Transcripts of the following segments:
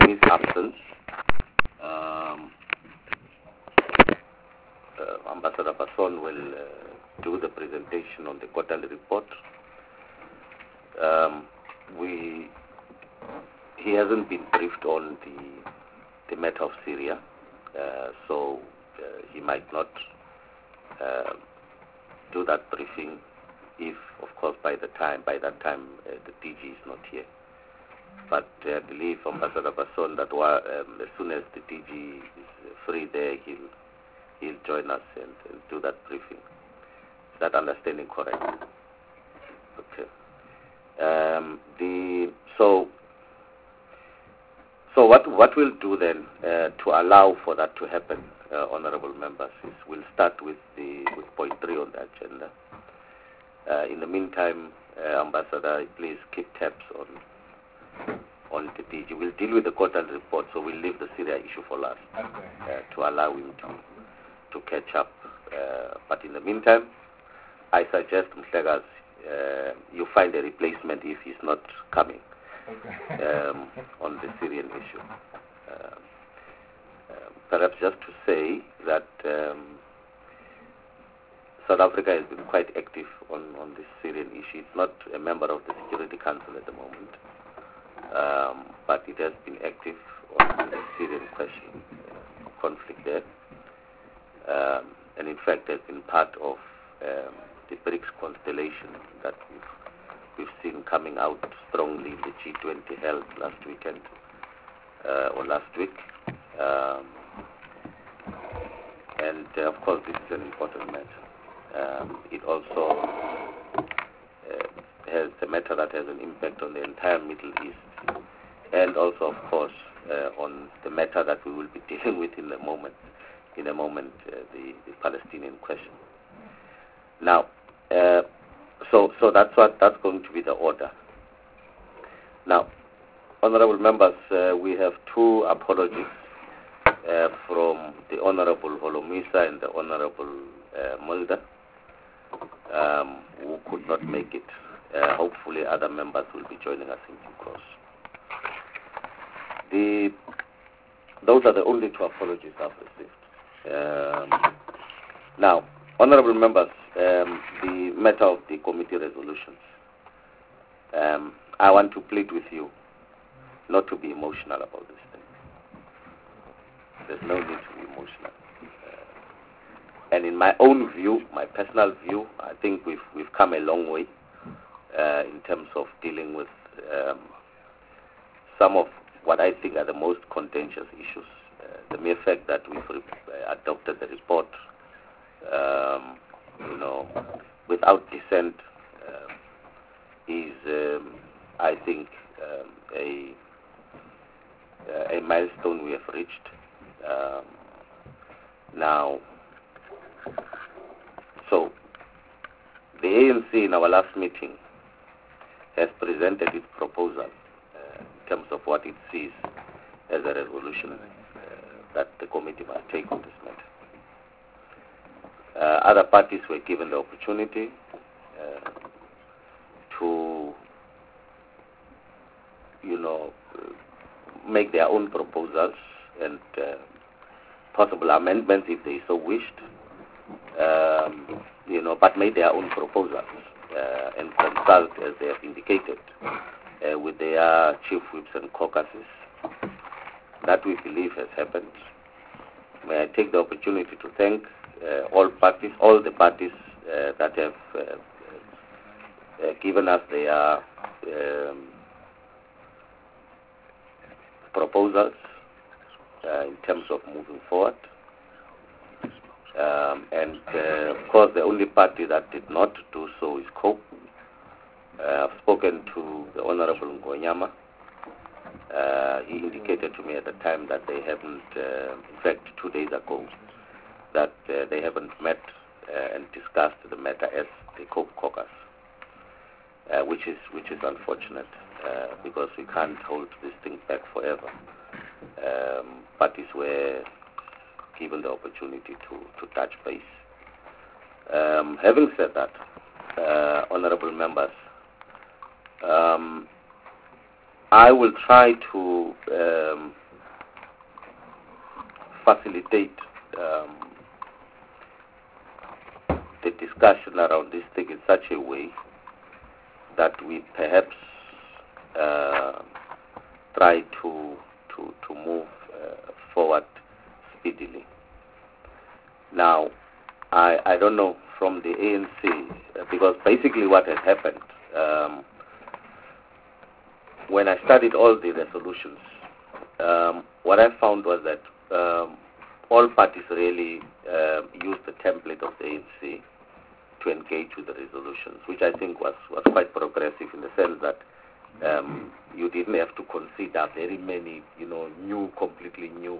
in his absence, Ambassador Basson will do the presentation on the quarterly report. He hasn't been briefed on the matter of Syria, so he might not do that briefing if, of course, by that time the DG is not here. But I believe Ambassador Basson that as soon as the DG is free there, he'll join us and do that briefing. Is that understanding correct? Okay. So what we'll do then to allow for that to happen, honourable members, is we'll start with point 3 on the agenda. In the meantime, Ambassador, please keep tabs on the DG. We'll deal with the quarterly report, so we'll leave the Syria issue for last, to allow him to catch up. But in the meantime, I suggest, Mhlegas, you find a replacement if he's not coming on the Syrian issue. Perhaps just to say that South Africa has been quite active on this Syrian issue. It's not a member of the Security Council at the moment, but it has been active on the Syrian question, conflict there, and in fact has been part of the BRICS constellation that we've seen coming out strongly in the G20 held last weekend or last week. And of course, this is an important matter. It also has a matter that has an impact on the entire Middle East, and also, of course, on the matter that we will be dealing with in a moment, the Palestinian question. Now, so that's going to be the order. Now, honourable members, we have 2 apologies from the Honourable Holomisa and the Honourable Mulder, who could not make it. Hopefully other members will be joining us in due course. Those are the only 2 apologies I've received. Now, honourable members, the matter of the committee resolutions, I want to plead with you not to be emotional about this thing. There's no need to be emotional. And in my own view, my personal view, I think we've come a long way in terms of dealing with some of what I think are the most contentious issues. The mere fact that we've adopted the report, without dissent, is, I think, a milestone we have reached. Now, so the ANC in our last meeting has presented its proposal in terms of what it sees as a resolution that the committee must take on this matter. Other parties were given the opportunity to, make their own proposals and possible amendments if they so wished, but made their own proposals and consult, as they have indicated, with their chief whips and caucuses. That we believe has happened. May I take the opportunity to thank all the parties that have given us their proposals in terms of moving forward. And of course, the only party that did not do so is COPE. I've spoken to the Honourable Ngonyama. He indicated to me at the time that they haven't, in fact 2 days ago, that they haven't met and discussed the matter as the COPE caucus, which is unfortunate because we can't hold this thing back forever. Parties were given the opportunity to touch base. Having said that, honourable members, I will try to facilitate the discussion around this thing in such a way that we perhaps try to move forward speedily. Now, I don't know from the ANC, because basically what has happened, when I studied all the resolutions, what I found was that all parties really used the template of the ANC to engage with the resolutions, which I think was quite progressive in the sense that you didn't have to consider very many, completely new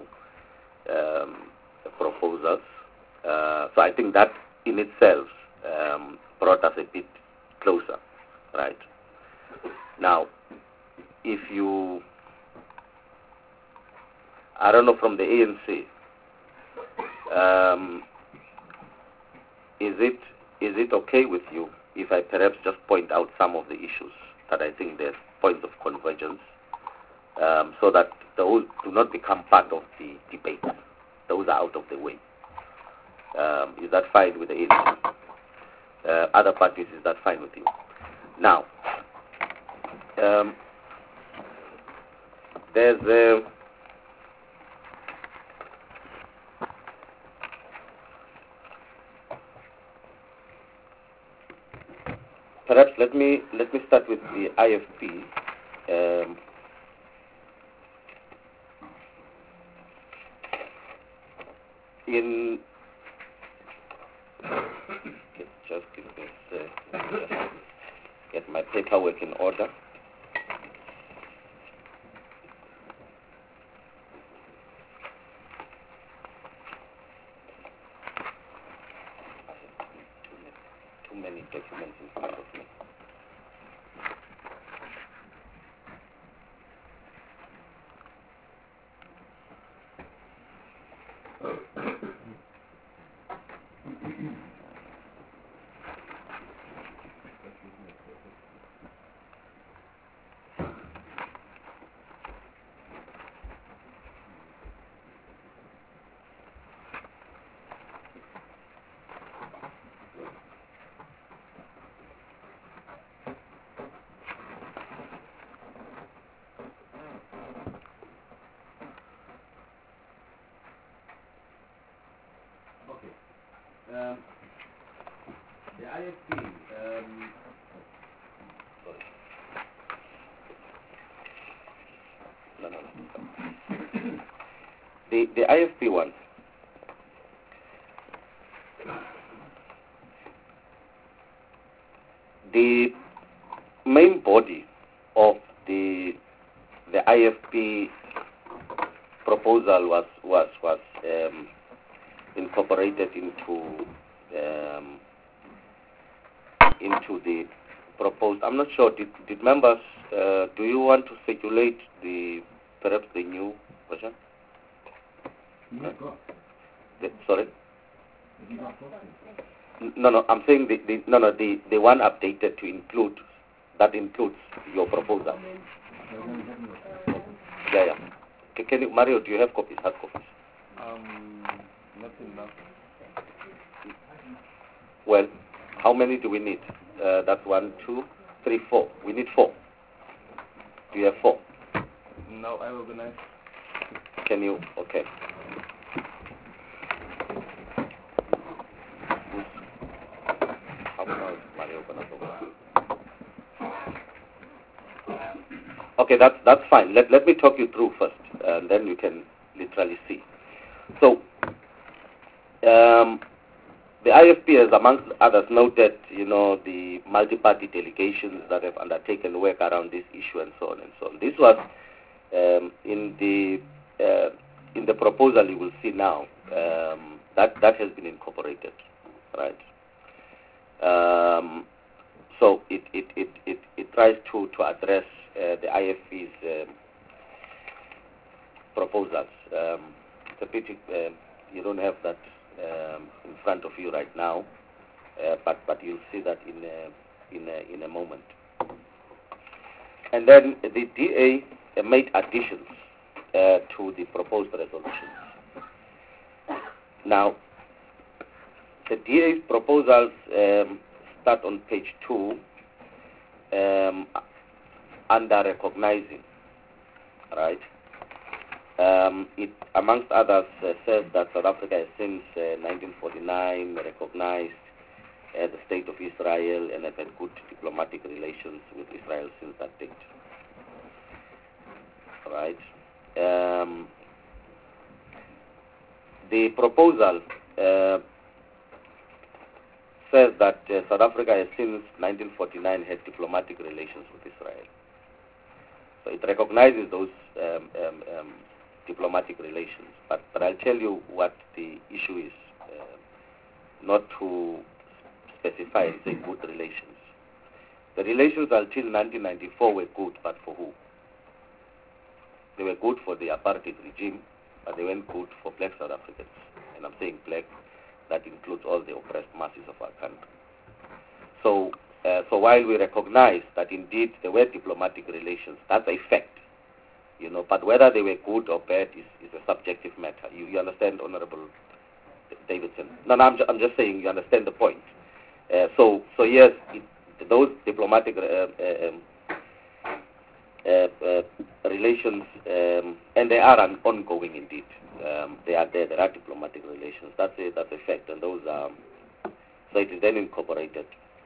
proposals. So I think that in itself brought us a bit closer, right? Now, if you, I don't know, from the ANC, is it okay with you if I perhaps just point out some of the issues that I think there's points of convergence, so that those do not become part of the debate? Those are out of the way. Is that fine with the ANC? Other parties, is that fine with you? Now, there's perhaps let me start with the IFP. Just give me a second. Get my paperwork in order. Too many documents in front of me. The IFP, the IFP one, the main body of the IFP proposal was incorporated into the proposed. I'm not sure. Did members? Do you want to circulate perhaps the new version? Sorry. No. I'm saying the one updated to include includes your proposal. Yeah. Can you, Mario? Do you have copies? Hard copies? Not enough. Well, how many do we need? That's 1, 2, 3, 4. We need 4. Do you have 4? No, I organize. Can you? Okay. How about Mario? Okay, that's fine. Let me talk you through first, and then you can literally see. So, the IFP has, amongst others, noted, the multi-party delegations that have undertaken work around this issue and so on and so on. This was in the proposal you will see now. That has been incorporated, right? So it tries to address the IFP's proposals. It's a pity you don't have that in front of you right now, but you'll see that in a moment. And then the DA made additions to the proposed resolutions. Now, the DA's proposals start on page 2 under recognizing, right? It, amongst others, says that South Africa has since 1949 recognized the State of Israel and have had good diplomatic relations with Israel since that date. Right? The proposal says that South Africa has since 1949 had diplomatic relations with Israel. So it recognizes those diplomatic relations. But I'll tell you what the issue is, not to specify, say, good relations. The relations until 1994 were good, but for who? They were good for the apartheid regime, but they weren't good for black South Africans. And I'm saying black, that includes all the oppressed masses of our country. So while we recognize that indeed there were diplomatic relations, that's a fact, but whether they were good or bad is a subjective matter. You understand, Honorable Davidson? No, I'm just saying you understand the point. So yes, those diplomatic relations, and they are ongoing indeed. They are there. There are diplomatic relations. That's a fact, and those are. So it is then incorporated,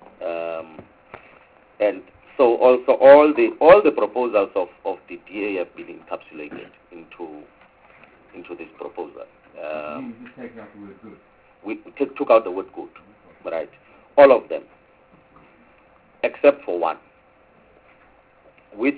and so also all the proposals of the DA have been encapsulated into this proposal. You take out the word good. We took out the word good, right? All of them, except for one, which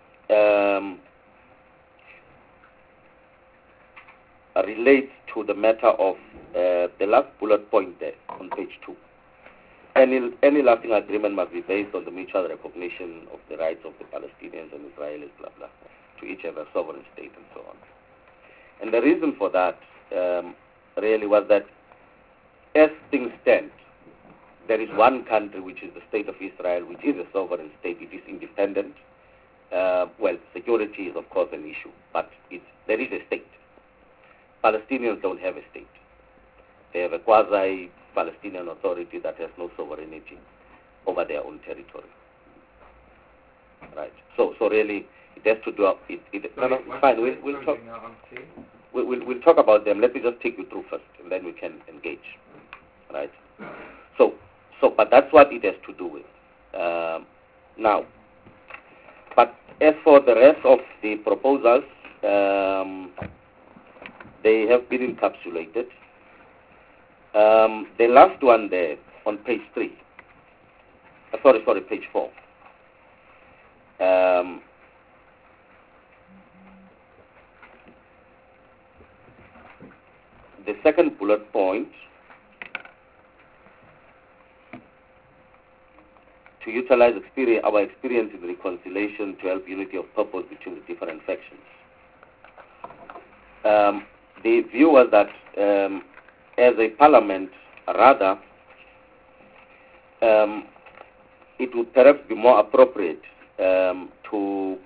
relates to the matter of the last bullet point there on page 2. Any lasting agreement must be based on the mutual recognition of the rights of the Palestinians and Israelis, blah, blah, to each have a sovereign state and so on. And the reason for that really was that as things stand, there is one country, which is the State of Israel, which is a sovereign state. It is independent. Well, security is, of course, an issue, but there is a state. Palestinians don't have a state. They have a quasi-Palestinian authority that has no sovereignty over their own territory. Right. So really, it has to do. Fine. We'll talk. We'll talk about them. Let me just take you through first, and then we can engage. Right. But that's what it has to do with. Now, but as for the rest of the proposals, they have been encapsulated. The last one there on page 3. Sorry, page 4. The second bullet point, to utilize our experience in reconciliation to help unity of purpose between the different factions. The view was that as a parliament, rather, it would perhaps be more appropriate to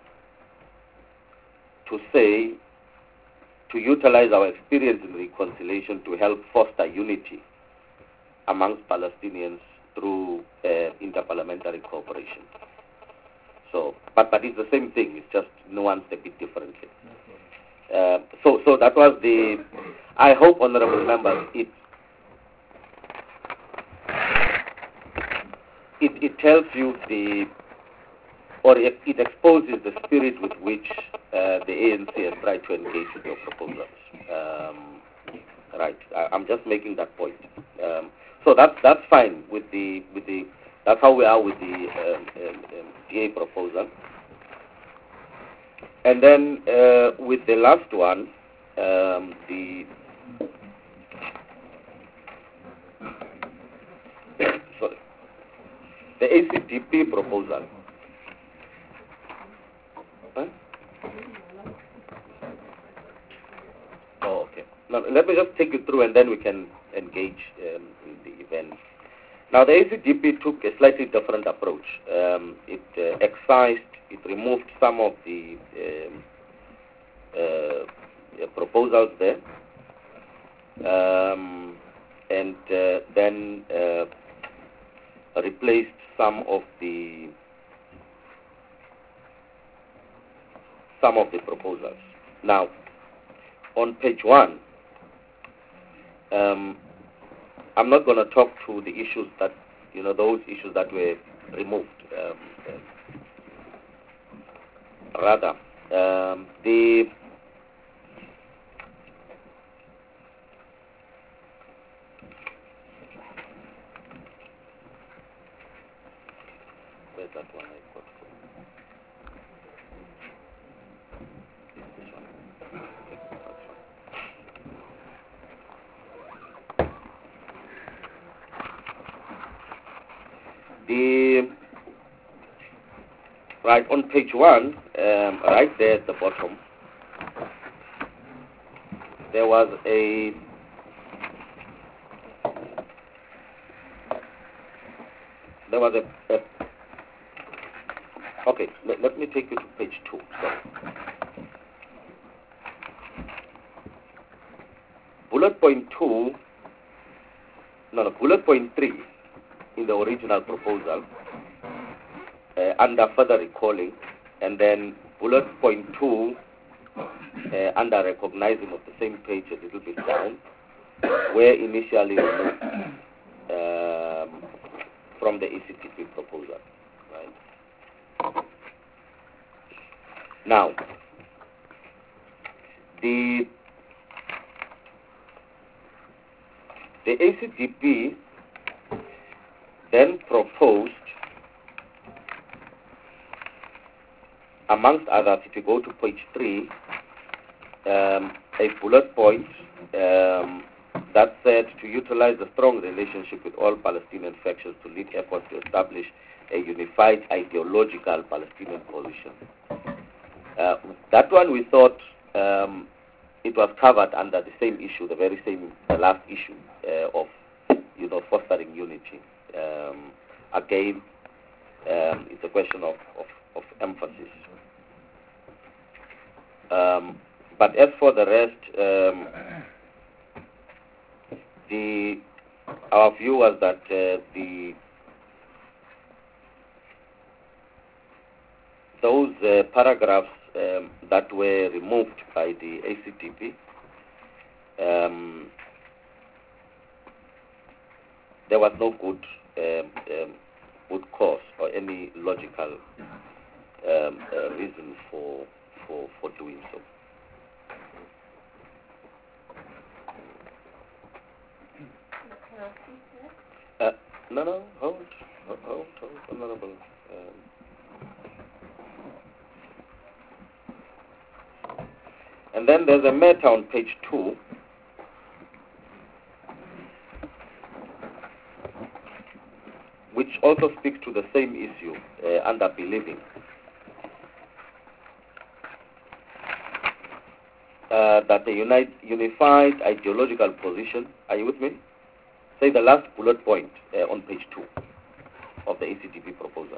utilize our experience in reconciliation to help foster unity amongst Palestinians through interparliamentary cooperation. So, but it's the same thing. It's just nuanced a bit differently. So that was the. I hope, honourable members, it tells you it exposes the spirit with which the ANC has tried to engage with your proposals. Right. I'm just making that point. So that's fine with the that's how we are with the DA proposal. And then with the last one, the ACDP proposal. Huh? Oh, okay. Now let me just take you through, and then we can engage in the event. Now the ACDP took a slightly different approach. It excised it removed some of the proposals there, and then replaced some of the proposals. Now, on page 1, I'm not going to talk to the issues that, those issues that were removed. Rather, where's that one I got from? This one. Right on page 1, right there at the bottom, there was a okay, let me take you to page 2. Sorry. Bullet point 3 in the original proposal, under further recalling, and then bullet point 2 under recognizing of the same page a little bit down, were initially removed from the ECTP proposal. Right? Now, the ACTP then proposed, amongst others, if you go to page 3, a bullet point that said to utilize a strong relationship with all Palestinian factions to lead efforts to establish a unified ideological Palestinian position. That one we thought it was covered under the same issue, the last issue of fostering unity. Again, it's a question of emphasis. But as for the rest, our view was that those paragraphs that were removed by the ACTP, there was no good cause or any logical reason for doing so. No, hold, Honorable. And then there's a matter on page 2, which also speaks to the same issue under believing. That the unified ideological position, are you with me? Say the last bullet point on page 2 of the ACTP proposal.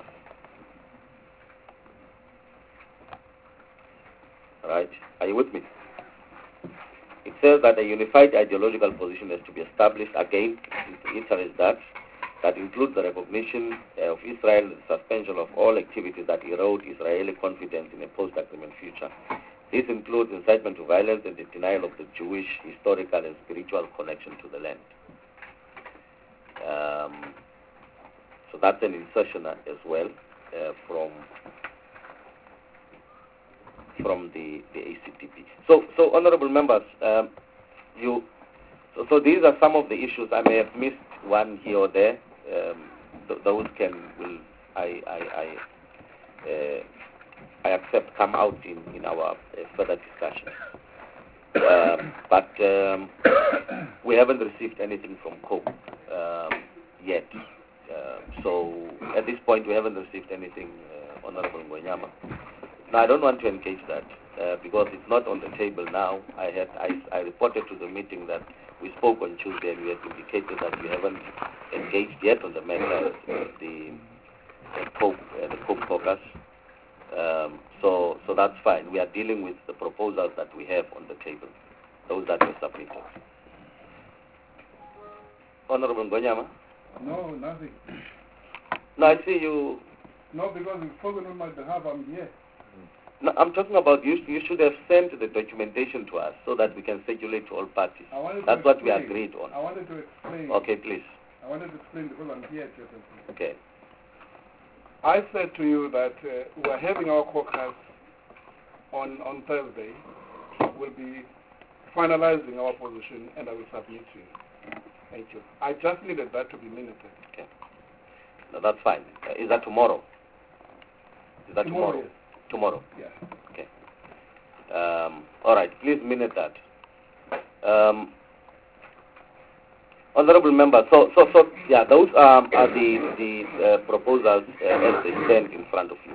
Right? Are you with me? It says that a unified ideological position is to be established. Again, it is that includes the recognition of Israel, the suspension of all activities that erode Israeli confidence in a post-agreement future. This includes incitement to violence and the denial of the Jewish historical and spiritual connection to the land. So that's an insertion as well from the ACTP. So honorable members, so these are some of the issues. I may have missed one here or there. Those I accept come out in our further discussion. But we haven't received anything from COPE yet. So at this point we haven't received anything, Honorable Ngwenyama. Now I don't want to engage that because it's not on the table now. I reported to the meeting that we spoke on Tuesday and we had indicated that we haven't engaged yet on the matter of the COPE caucus. So that's fine. We are dealing with the proposals that we have on the table, those that were submitted. Honorable Ngonyama? No, nothing. No, I see you. No, because you've spoken on my behalf, I'm here. No, I'm talking about you should have sent the documentation to us so that we can circulate to all parties. That's what we agreed on. I wanted to explain. Okay, please. I wanted to explain because I'm here, Chairman. Okay. I said to you that we're having our caucus on Thursday. We'll be finalizing our position and I will submit to you. Thank you. I just needed that to be minuted. Okay. No, that's fine. Is that tomorrow? Is that tomorrow? Yes. Tomorrow? Yeah. Okay. All right. Please minute that. Honorable member, so yeah, those are the proposals as they stand in front of you.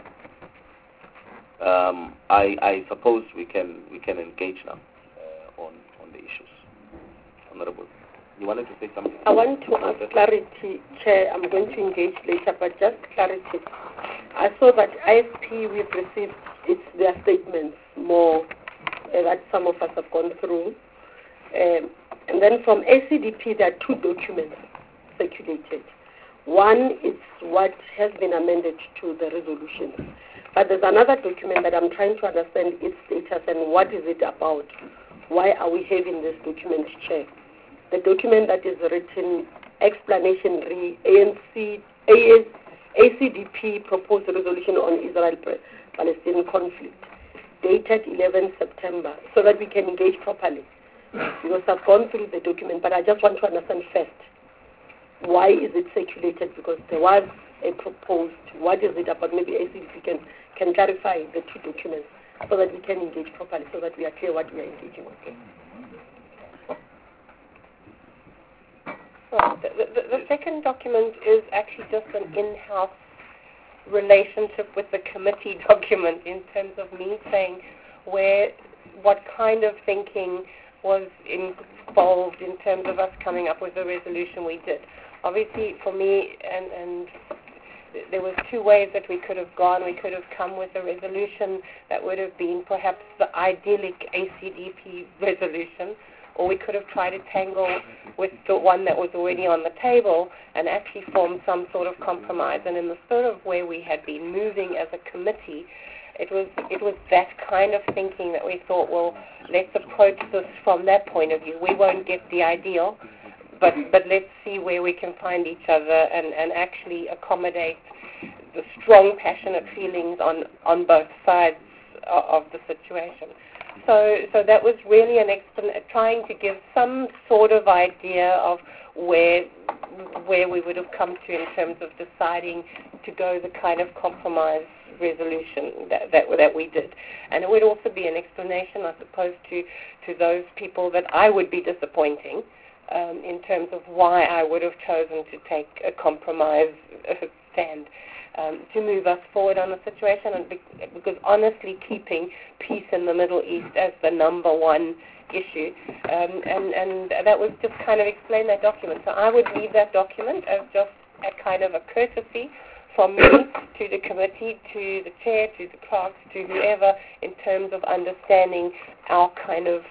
I suppose we can engage now on the issues. Honorable, you wanted to say something? I want to ask clarity, Chair. I'm going to engage later, but just clarity. I saw that ISP we've received their statements more that some of us have gone through. And then from ACDP, there are two documents circulated. One is what has been amended to the resolution. But there's another document that I'm trying to understand its status and what is it about. Why are we having this document, Chair? The document that is written, explanation ACDP proposed resolution on Israel-Palestinian conflict, dated 11 September, so that we can engage properly. Because I've gone through the document, but I just want to understand first, why is it circulated? Because there was a proposed, what is it about? Maybe ACDP can clarify the two documents so that we can engage properly, so that we are clear what we are engaging with. Well, the second document is actually just an in-house relationship with the committee document in terms of me saying what kind of thinking was involved in terms of us coming up with the resolution we did. Obviously, for me, and there was two ways that we could have gone. We could have come with a resolution that would have been perhaps the idyllic ACDP resolution, or we could have tried to tangle with the one that was already on the table and actually form some sort of compromise. And in the spirit of where we had been moving as a committee, it was that kind of thinking that we thought, well, let's approach this from that point of view. We won't get the ideal, but let's see where we can find each other and actually accommodate the strong, passionate feelings on both sides of the situation. So that was really trying to give some sort of idea of where we would have come to in terms of deciding to go the kind of compromise resolution that we did. And it would also be an explanation, I suppose, to those people that I would be disappointing in terms of why I would have chosen to take a compromise stand to move us forward on the situation, and because honestly keeping peace in the Middle East as the number one issue, and that was just kind of explain that document. So I would leave that document as just a kind of a courtesy from me to the committee, to the chair, to the clerks, to whoever, in terms of understanding our kind of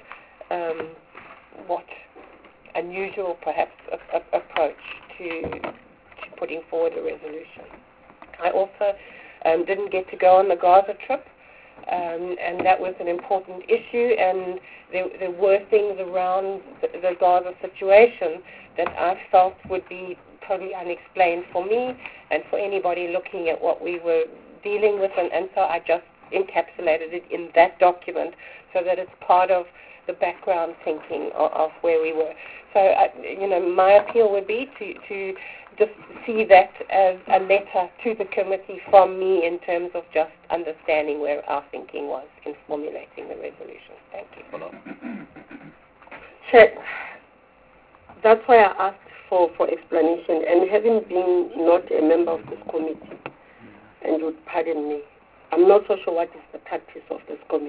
what unusual perhaps approach to putting forward a resolution. I also didn't get to go on the Gaza trip, and that was an important issue, and there were things around the Gaza situation that I felt would be totally unexplained for me and for anybody looking at what we were dealing with, and so I just encapsulated it in that document so that it's part of the background thinking of where we were. So, my appeal would be to just see that as a letter to the committee from me in terms of just understanding where our thinking was in formulating the resolution. Thank you. Chair, that's why I asked for explanation, and having been not a member of this committee, and you'd pardon me, I'm not so sure what is the practice of this committee.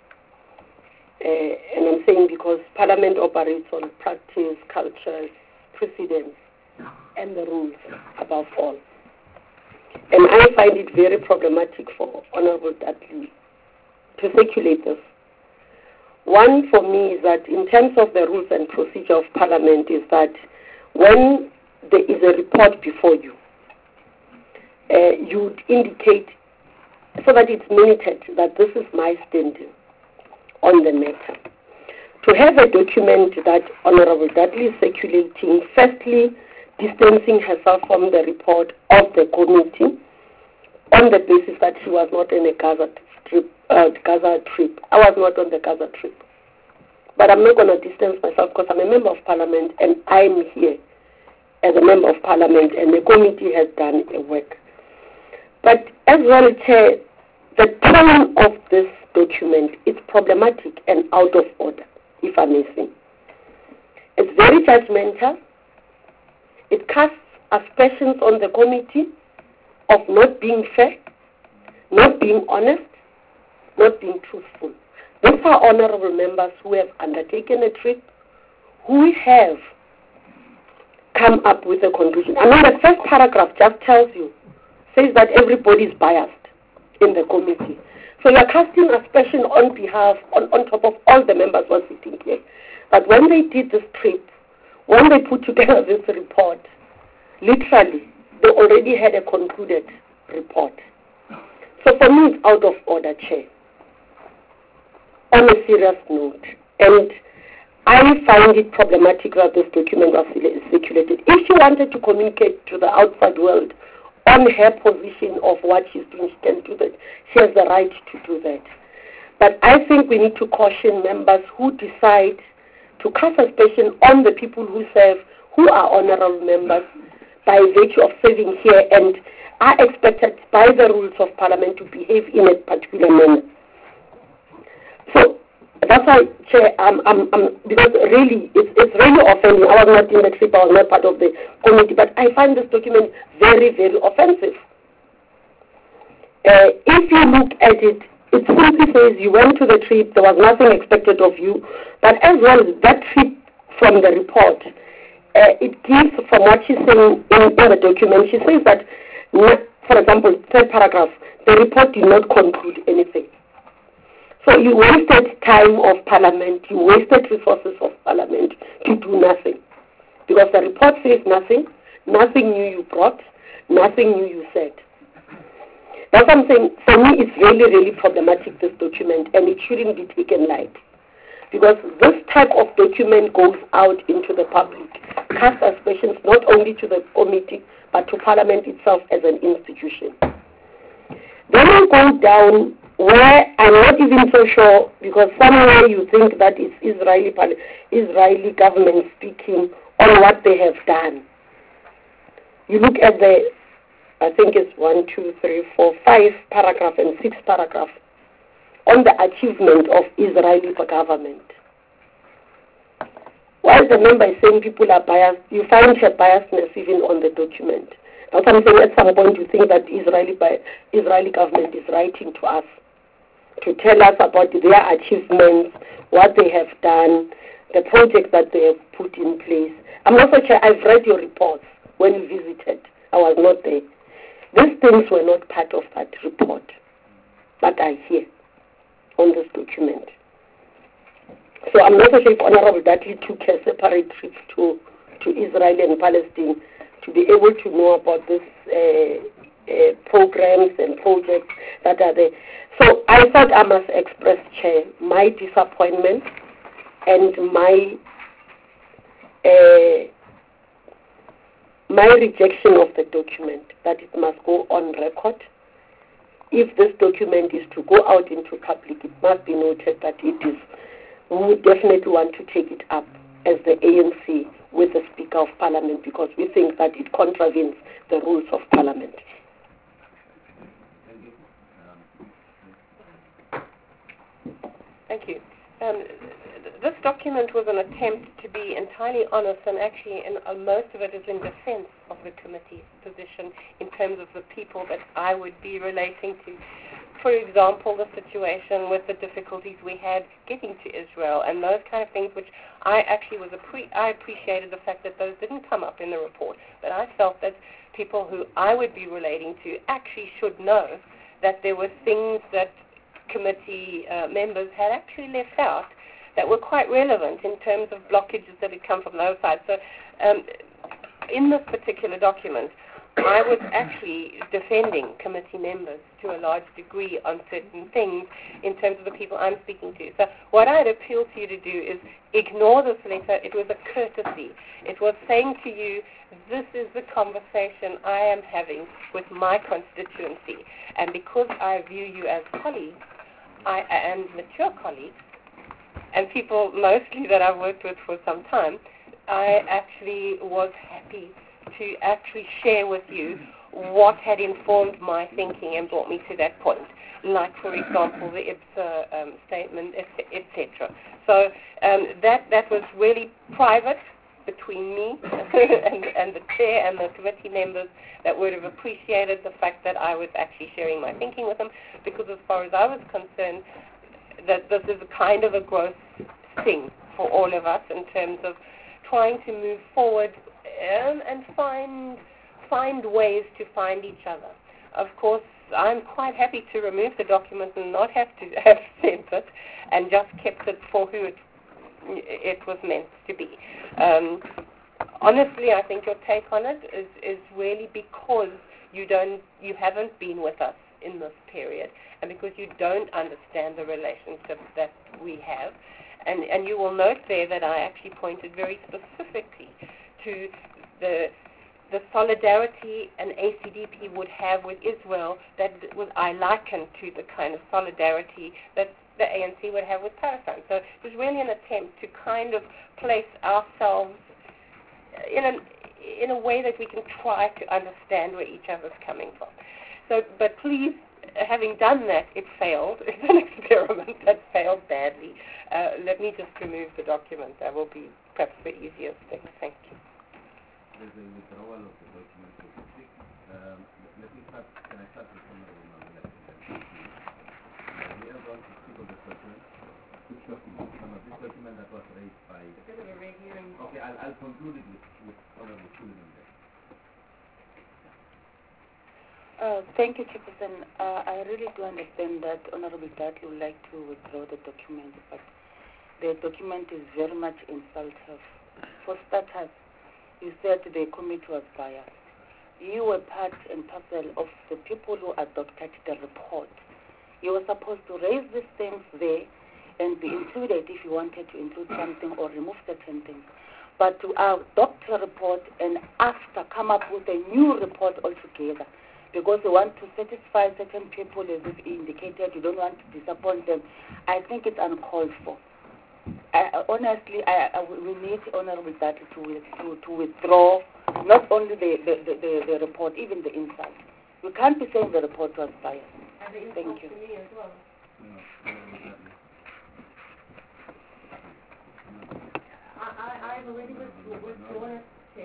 And I'm saying because Parliament operates on practice, cultures, precedents, and the rules above all. And I find it very problematic for Honorable Dudley to circulate this. One for me is that in terms of the rules and procedure of Parliament is that when there is a report before you, you would indicate so that it's minuted that this is my standing on the matter. To have a document that Honorable Dudley is circulating, firstly, distancing herself from the report of the committee on the basis that she was not in a Gaza trip. I was not on the Gaza trip. But I'm not going to distance myself because I'm a member of Parliament and I'm here as a member of Parliament and the committee has done a work. But as well, Chair, the tone of this document is problematic and out of order, if I may say. It's very judgmental. It casts aspersions on the committee of not being fair, not being honest, not being truthful. These are honorable members who have undertaken a trip, who have come up with a conclusion. I mean, the first paragraph just tells you, says that everybody is biased in the committee. So you're casting aspersion on behalf, on top of all the members who are sitting here. But when they did this trip, when they put together this report, literally, they already had a concluded report. So for me, it's out of order, Chair, on a serious note. And I find it problematic that this document was circulated. If she wanted to communicate to the outside world on her position of what she's doing, she can do that. She has the right to do that. But I think we need to caution members who decide to cast aspersion on the people who serve, who are honorable members, by virtue of serving here and are expected by the rules of Parliament to behave in a particular manner. So that's why, Chair, because really, it's really offending. I was not in the trip, I was not part of the committee, but I find this document very, very offensive. If you look at it, it simply says you went to the trip, there was nothing expected of you, but as well, that trip from the report, it gives, from what she's saying in the document, she says that, for example, third paragraph, the report did not conclude anything. So you wasted time of Parliament, you wasted resources of Parliament to do nothing. Because the report says nothing, nothing new you brought, nothing new you said. That's something, for me, it's really, really problematic, this document, and it shouldn't be taken light. Because this type of document goes out into the public, casts aspersions not only to the committee, but to Parliament itself as an institution. Then I'll go down where I'm not even so sure, because somewhere you think that it's Israeli government speaking on what they have done. You look at the, I think it's 1, 2, 3, 4, 5 paragraph and 6 paragraph on the achievement of Israeli government. While the member is saying people are biased, you find her biasness even on the document. Now something at some point you think that Israeli government is writing to us to tell us about their achievements, what they have done, the projects that they have put in place. I'm not so sure. I've read your reports when you visited. I was not there. These things were not part of that report that I hear on this document. So I'm not so sure if Honorable Dudley took a separate trip to Israel and Palestine to be able to know about these programs and projects that are there. So I thought I must express, Chair, my disappointment and my rejection of the document, that it must go on record. If this document is to go out into public, it must be noted that it is, we would definitely want to take it up as the ANC with the Speaker of Parliament, because we think that it contravenes the rules of Parliament. Thank you. This document was an attempt to be entirely honest, and actually most of it is in defense of the committee's position in terms of the people that I would be relating to. for example, the situation with the difficulties we had getting to Israel and those kind of things, which I actually I appreciated the fact that those didn't come up in the report, but I felt that people who I would be relating to actually should know that there were things that committee members had actually left out that were quite relevant in terms of blockages that had come from those sides. So in this particular document, I was actually defending committee members to a large degree on certain things in terms of the people I'm speaking to. So what I'd appeal to you to do is ignore this letter. It was a courtesy. It was saying to you, this is the conversation I am having with my constituency. And because I view you as colleagues, and mature colleagues, and people mostly that I've worked with for some time, I actually was happy to actually share with you what had informed my thinking and brought me to that point, like, for example, the IBSA statement, etc. So that was really private between me and the chair and the committee members that would have appreciated the fact that I was actually sharing my thinking with them, because as far as I was concerned, that this is a kind of a growth thing for all of us in terms of trying to move forward and find ways to find each other. Of course, I'm quite happy to remove the document and not have to have sent it, and just kept it for who it was meant to be. Honestly, I think your take on it is really because you haven't been with us in this period, and because you don't understand the relationship that we have. And you will note there that I actually pointed very specifically to the solidarity an ACDP would have with Israel that I likened to the kind of solidarity that the ANC would have with Palestine. So it was really an attempt to kind of place ourselves in a way that we can try to understand where each other's coming from. So, but please, having done that, it failed. It's an experiment that failed badly. Let me just remove the document. That will be perhaps the easiest thing. Thank you. There's a withdrawal of the document. Let me start. Can I start with Honorable Mandela? We are going to speak of the document. Which document? This document that was raised by... A bit of a red herring. Okay, I'll conclude it with Honorable Suleiman. Thank you, Chairperson. I really do understand that Honorable Dudley would like to withdraw the document, but the document is very much insultive. For starters, you said the committee was biased. You were part and parcel of the people who adopted the report. You were supposed to raise these things there and be included if you wanted to include something or remove certain things. But to adopt a report and after come up with a new report altogether, because you want to satisfy certain people, as if indicated, you don't want to disappoint them, I think it's uncalled for. Honestly, we need Honorable Dudley to withdraw not only the report, even the insult. You can't be saying the report was biased. Thank you. I've already withdrawn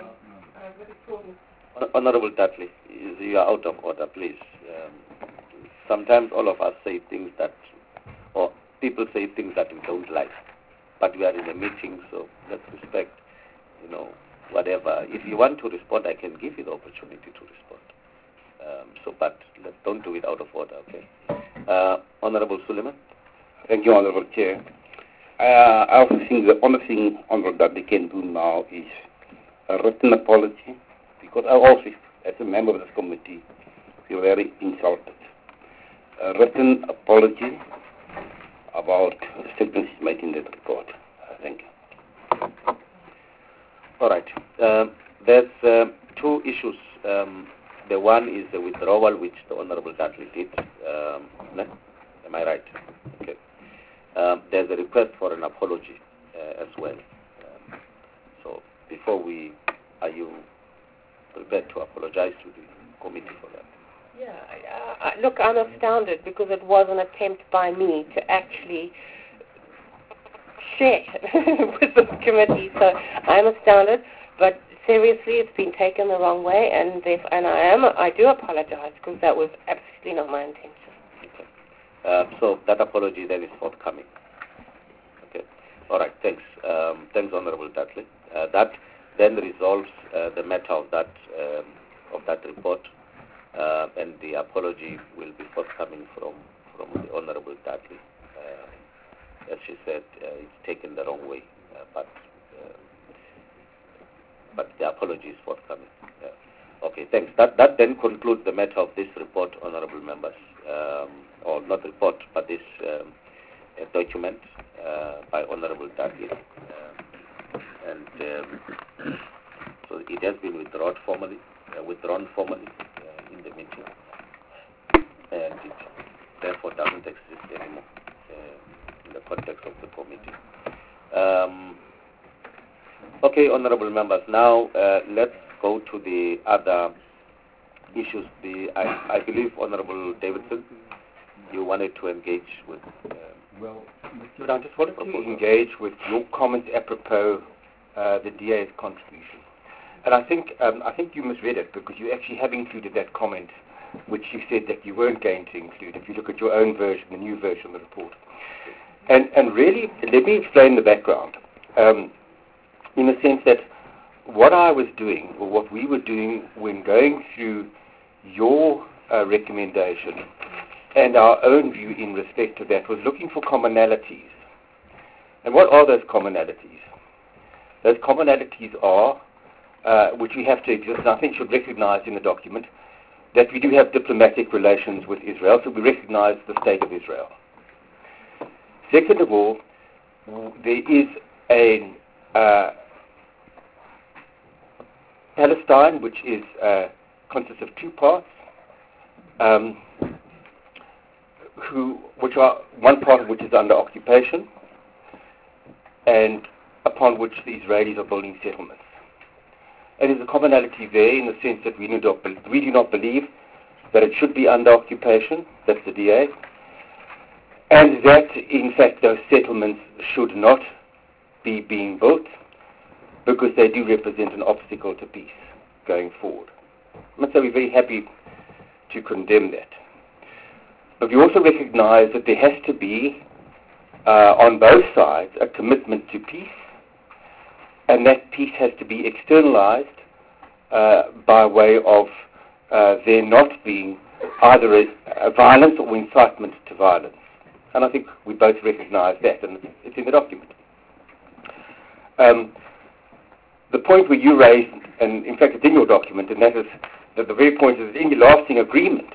it. Honorable Dudley, you are out of order, please. Sometimes all of us say things that, or people say things that we don't like, but we are in a meeting, so let's respect, whatever. If you want to respond, I can give you the opportunity to respond. But don't do it out of order, okay? Honorable Suleiman? Thank you, Honorable Chair. I also think the only thing Honorable Dudley can do now is a written apology, because I also, as a member of this committee, feel very insulted. A written apology about the statements made in that report. Thank you. All right. There's two issues. The one is the withdrawal, which the Honorable Dudley did. Am I right? Okay. There's a request for an apology as well. So before are you prepared to apologize to the committee for that? Yeah. Look, I'm astounded because it was an attempt by me to actually share with the committee. So I'm astounded, but seriously, it's been taken the wrong way, and I do apologize because that was absolutely not my intention. Okay. So that apology then is forthcoming. Okay. All right. Thanks. Thanks, Honorable Dudley. That then resolves the matter of that report, and the apology will be forthcoming from the Honorable Dudley. As she said, it's taken the wrong way, but the apology is forthcoming. Okay, thanks. That then concludes the matter of this report, honourable members, or not report, but this document by Honourable Dudley, and so it has been withdrawn formally in the meeting, and it therefore doesn't exist anymore in the context of the committee. Okay, honourable members, now let's go to the other issues. I believe, Honourable Davidson, you wanted to engage with... Well, Mr. I just wanted to engage with your comments apropos the DA's contribution. And I think you misread it, because you actually have included that comment, which you said that you weren't going to include, if you look at your own version, the new version of the report. And really, let me explain the background, in the sense that what I was doing, or what we were doing when going through your recommendation and our own view in respect to that, was looking for commonalities. And what are those commonalities? Those commonalities are, which we have to exist, and I think should recognize in the document, that we do have diplomatic relations with Israel, so we recognize the state of Israel. Second of all, there is a Palestine, which is consists of two parts, which are one part of which is under occupation, and upon which the Israelis are building settlements. And there's a commonality there in the sense that we do not believe that it should be under occupation, that's the DA, and that in fact those settlements should not be being built, because they do represent an obstacle to peace going forward. I must say we're very happy to condemn that. But we also recognize that there has to be, on both sides, a commitment to peace, and that peace has to be externalized by way of there not being either a violence or incitement to violence. And I think we both recognize that, and it's in the document. The point where you raised, and in fact it's in your document, and that is that the very point is that any lasting agreement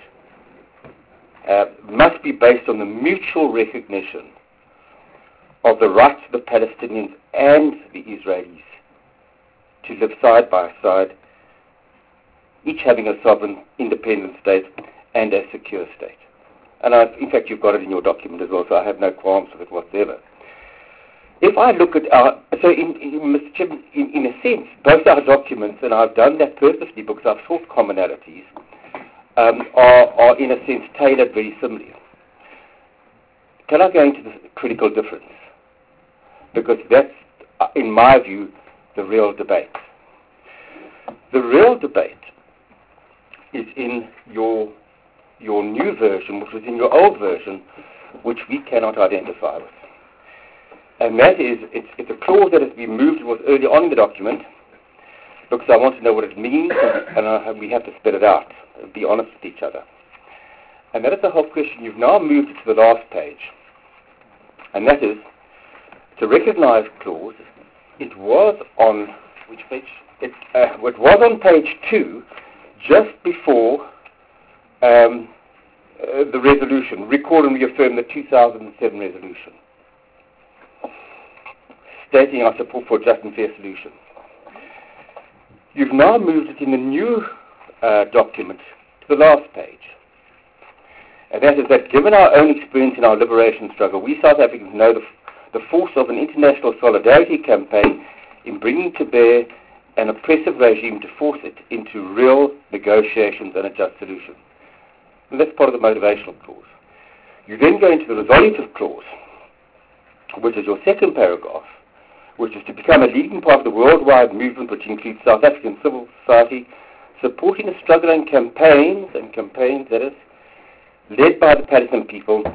must be based on the mutual recognition of the rights of the Palestinians and the Israelis to live side by side, each having a sovereign, independent state and a secure state. And in fact you've got it in your document as well, so I have no qualms with it whatsoever. If I look at Mr. Chairman, in a sense, both our documents, and I've done that purposely because I've sought commonalities, are in a sense tailored very similarly. Can I go into the critical difference? Because that's, in my view, the real debate. The real debate is in your new version, which was in your old version, which we cannot identify with. And that is, it's a clause that has been moved, it was early on in the document, because I want to know what it means, and we have to spell it out, and be honest with each other. And that is the whole question. You've now moved it to the last page. And that is, to recognize clause, it was on, which page? It was on page 2, just before the resolution, recall and reaffirm the 2007 resolution, stating our support for a just and fair solution. You've now moved it in the new document to the last page. And that is that given our own experience in our liberation struggle, we South Africans know the force of an international solidarity campaign in bringing to bear an oppressive regime to force it into real negotiations and a just solution. And that's part of the motivational clause. You then go into the resolutive clause, which is your second paragraph, which is to become a leading part of the worldwide movement which includes South African civil society, supporting the struggle and campaigns that is, led by the Palestinian people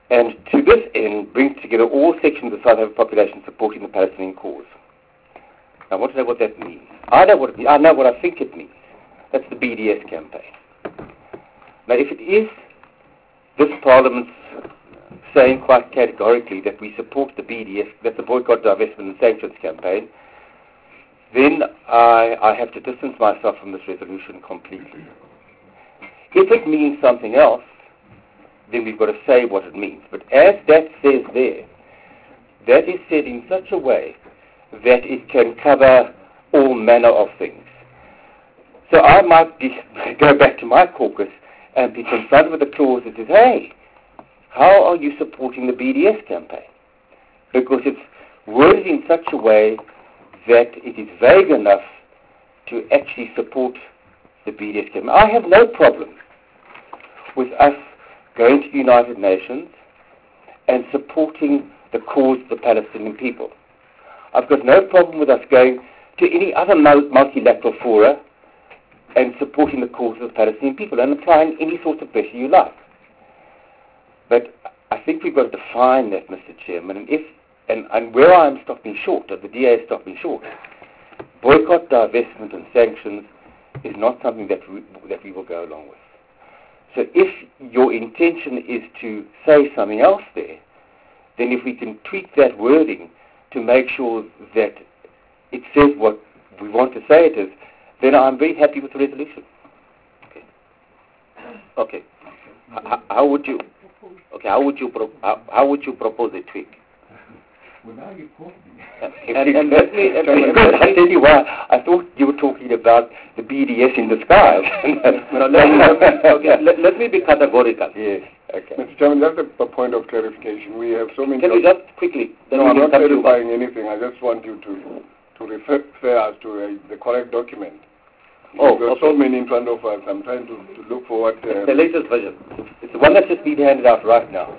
and to this end brings together all sections of the South African population supporting the Palestinian cause. I want to know what that means. I know what I think it means. That's the BDS campaign. Now, if it is this Parliament's saying quite categorically that we support the BDS, that's the Boycott, Divestment and Sanctions campaign, then I have to distance myself from this resolution completely. If it means something else, then we've got to say what it means. But as that says there, that is said in such a way that it can cover all manner of things. So I might go back to my caucus and be confronted with a clause that says, hey, how are you supporting the BDS campaign? Because it's worded in such a way that it is vague enough to actually support the BDS campaign. I have no problem with us going to the United Nations and supporting the cause of the Palestinian people. I've got no problem with us going to any other multilateral fora and supporting the cause of the Palestinian people and applying any sort of pressure you like. But I think we've got to define that, Mr. Chairman, and where I'm stopping short, or the DA is stopping short, boycott, divestment and sanctions is not something that we will go along with. So if your intention is to say something else there, then if we can tweak that wording to make sure that it says what we want to say it is, then I'm very happy with the resolution. Okay. How would you propose a tweak? Well, now you caught me. And let me I'll tell you why. I thought you were talking about the BDS in disguise. Let me be categorical. Yes. Okay. Mr. Chairman, just a point of clarification. We have so many... Can you just quickly... No, I'm not clarifying anything. I just want you to refer us to the correct document. There are so many in front of us. I'm trying to look for what... the latest version. It's the one that's just being handed out right now.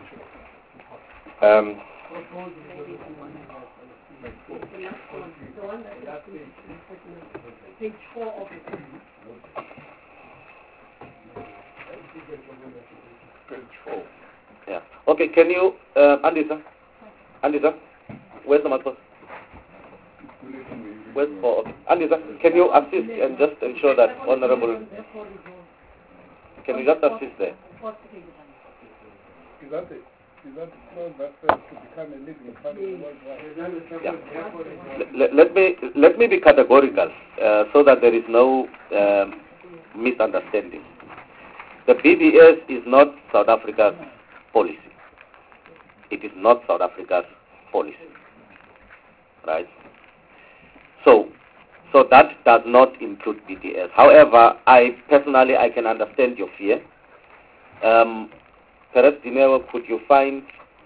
Page 4 of it. Page 4. Yeah. Okay, can you... Andy, sir? Where's the marker? Andy, sir, can you assist and just ensure that Honorable... Can you just assist there? Is that it? Is that the clause that says to become a living part of the world? Yeah. Let me be categorical so that there is no misunderstanding. The BDS is not South Africa's policy. It is not South Africa's policy. Right? So that does not include BDS. However, I can understand your fear. Perhaps, Dineo, could you find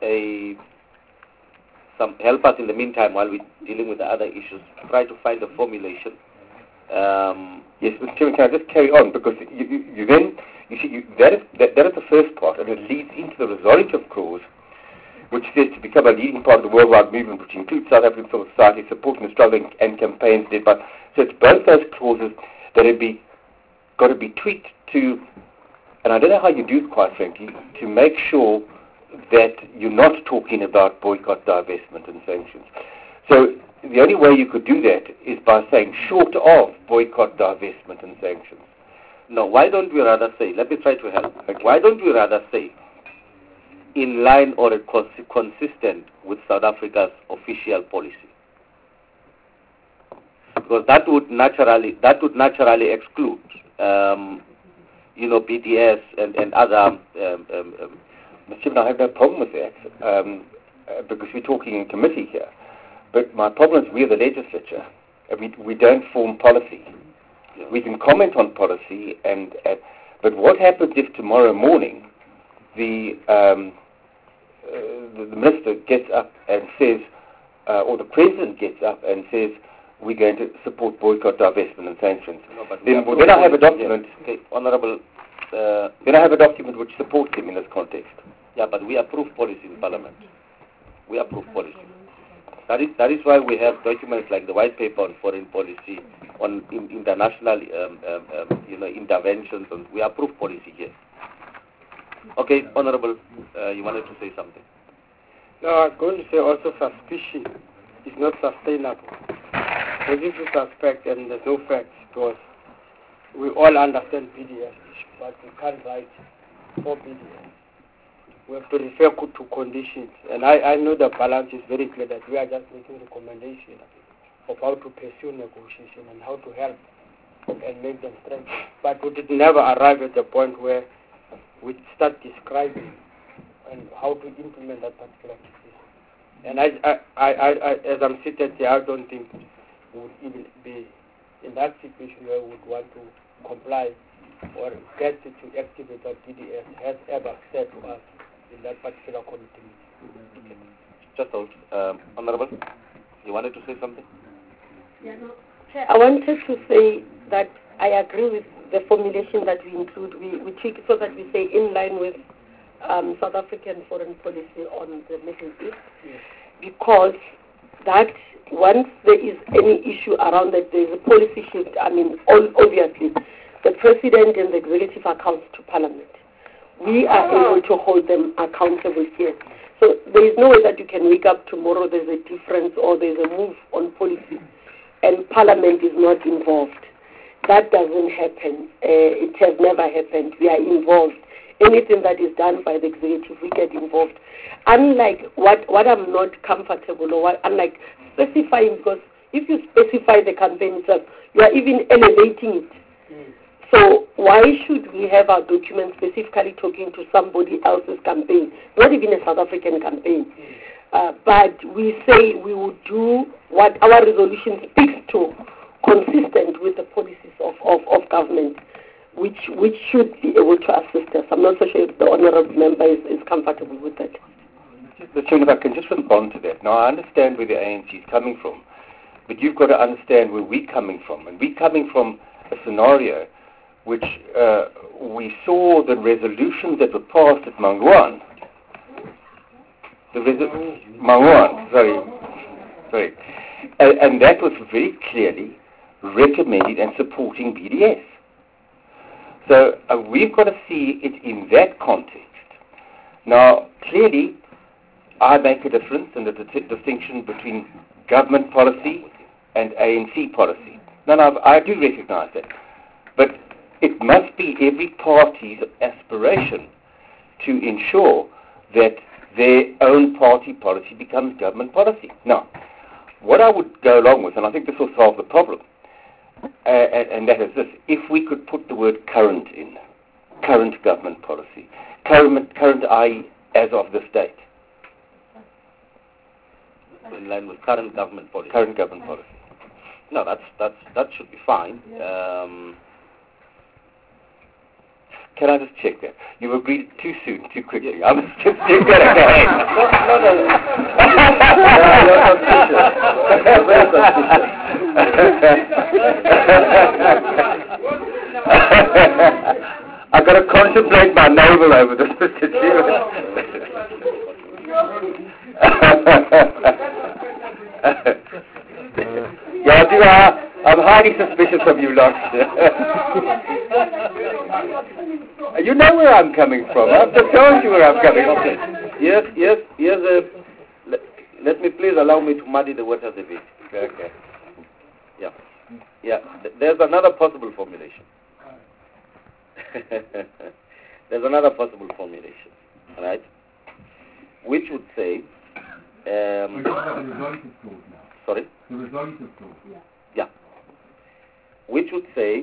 help us in the meantime while we're dealing with the other issues, try to find a formulation. Yes, Mr. Chairman, can I just carry on? Because that is the first part, and it leads into the restorative clause, which says to become a leading part of the worldwide movement, which includes South African civil society, supporting the struggle and campaigns led by... So it's both those clauses that have got to be tweaked to, and I don't know how you do it, quite frankly, to make sure that you're not talking about boycott, divestment and sanctions. So the only way you could do that is by saying short of boycott, divestment and sanctions. No, why don't we rather say, let me try to help. Okay. Why don't we rather say in line or consistent with South Africa's official policy? Because that would naturally exclude, BDS and other. Mr. Chairman, I have no problem with that because we're talking in committee here. But my problem is we're the legislature and we don't form policy. Yeah. We can comment on policy, but what happens if tomorrow morning the minister gets up and says, or the president gets up and says, we're going to support boycott, divestment and sanctions. No, then I have a document. Yeah. Okay, Honorable. Then I have a document which supports him in this context. Yeah, but we approve policy in Parliament. We approve policy. That is why we have documents like the White Paper on Foreign Policy, on international interventions, and we approve policy here. Okay, Honorable, you wanted to say something? No, I was going to say also suspicion is not sustainable. Because if you suspect and there's no facts, because we all understand BDS, but we can't write for BDS. We have to refer to conditions. And I know the balance is very clear that we are just making recommendations of how to pursue negotiation and how to help and make them strengthen. But we did never arrive at the point where we start describing and how to implement that particular decision. And as I'm seated here, I don't think we would even be in that situation where we would want to comply or get to activate what DDS has ever said to us in that particular committee. Okay. Just hold. Honorable, you wanted to say something? Yeah, no. I wanted to say that I agree with the formulation that we include. We tweak it so that we say in line with South African foreign policy on the Middle East, because that once there is any issue around that, there is a policy shift. I mean, obviously, the president and the executive accounts to parliament. We are able to hold them accountable here. So there is no way that you can wake up tomorrow, there's a difference or there's a move on policy and parliament is not involved. That doesn't happen. It has never happened. We are involved. Anything that is done by the executive, we get involved. Unlike what I'm not comfortable or unlike specifying, because if you specify the campaign itself, you are even elevating it. So why should we have our document specifically talking to somebody else's campaign, not even a South African campaign? But we say we will do what our resolution speaks to, consistent with the policies of government, which should be able to assist us. I'm not so sure if the honourable member is comfortable with that. Mr. Chairman, if I can just respond to that. Now, I understand where the ANC is coming from, but you've got to understand where we're coming from. And we're coming from a scenario which we saw the resolutions that were passed at Mangwan. Mangwan, sorry. And that was very clearly recommending and supporting BDS. So we've got to see it in that context. Now, clearly, I make a difference in the distinction between government policy and ANC policy. Now, I do recognize that. But it must be every party's aspiration to ensure that their own party policy becomes government policy. Now, what I would go along with, and I think this will solve the problem, and that is this: if we could put the word current in, current government policy, current i.e. as of this date. In line with current government policy. Current government policy. No, that should be fine. Can I just check that? You've agreed too soon, too quickly. I must just check that again. I've got to contemplate my navel over this, Mr. Yeah, I'm highly suspicious of you lot. You know where I'm coming from. I've just told you where I'm coming from. Yes. Let me please allow me to muddy the waters a bit. Okay. Yeah. There's another possible formulation. Right? Which would say. Sorry? The result is called. Yeah. Which would say.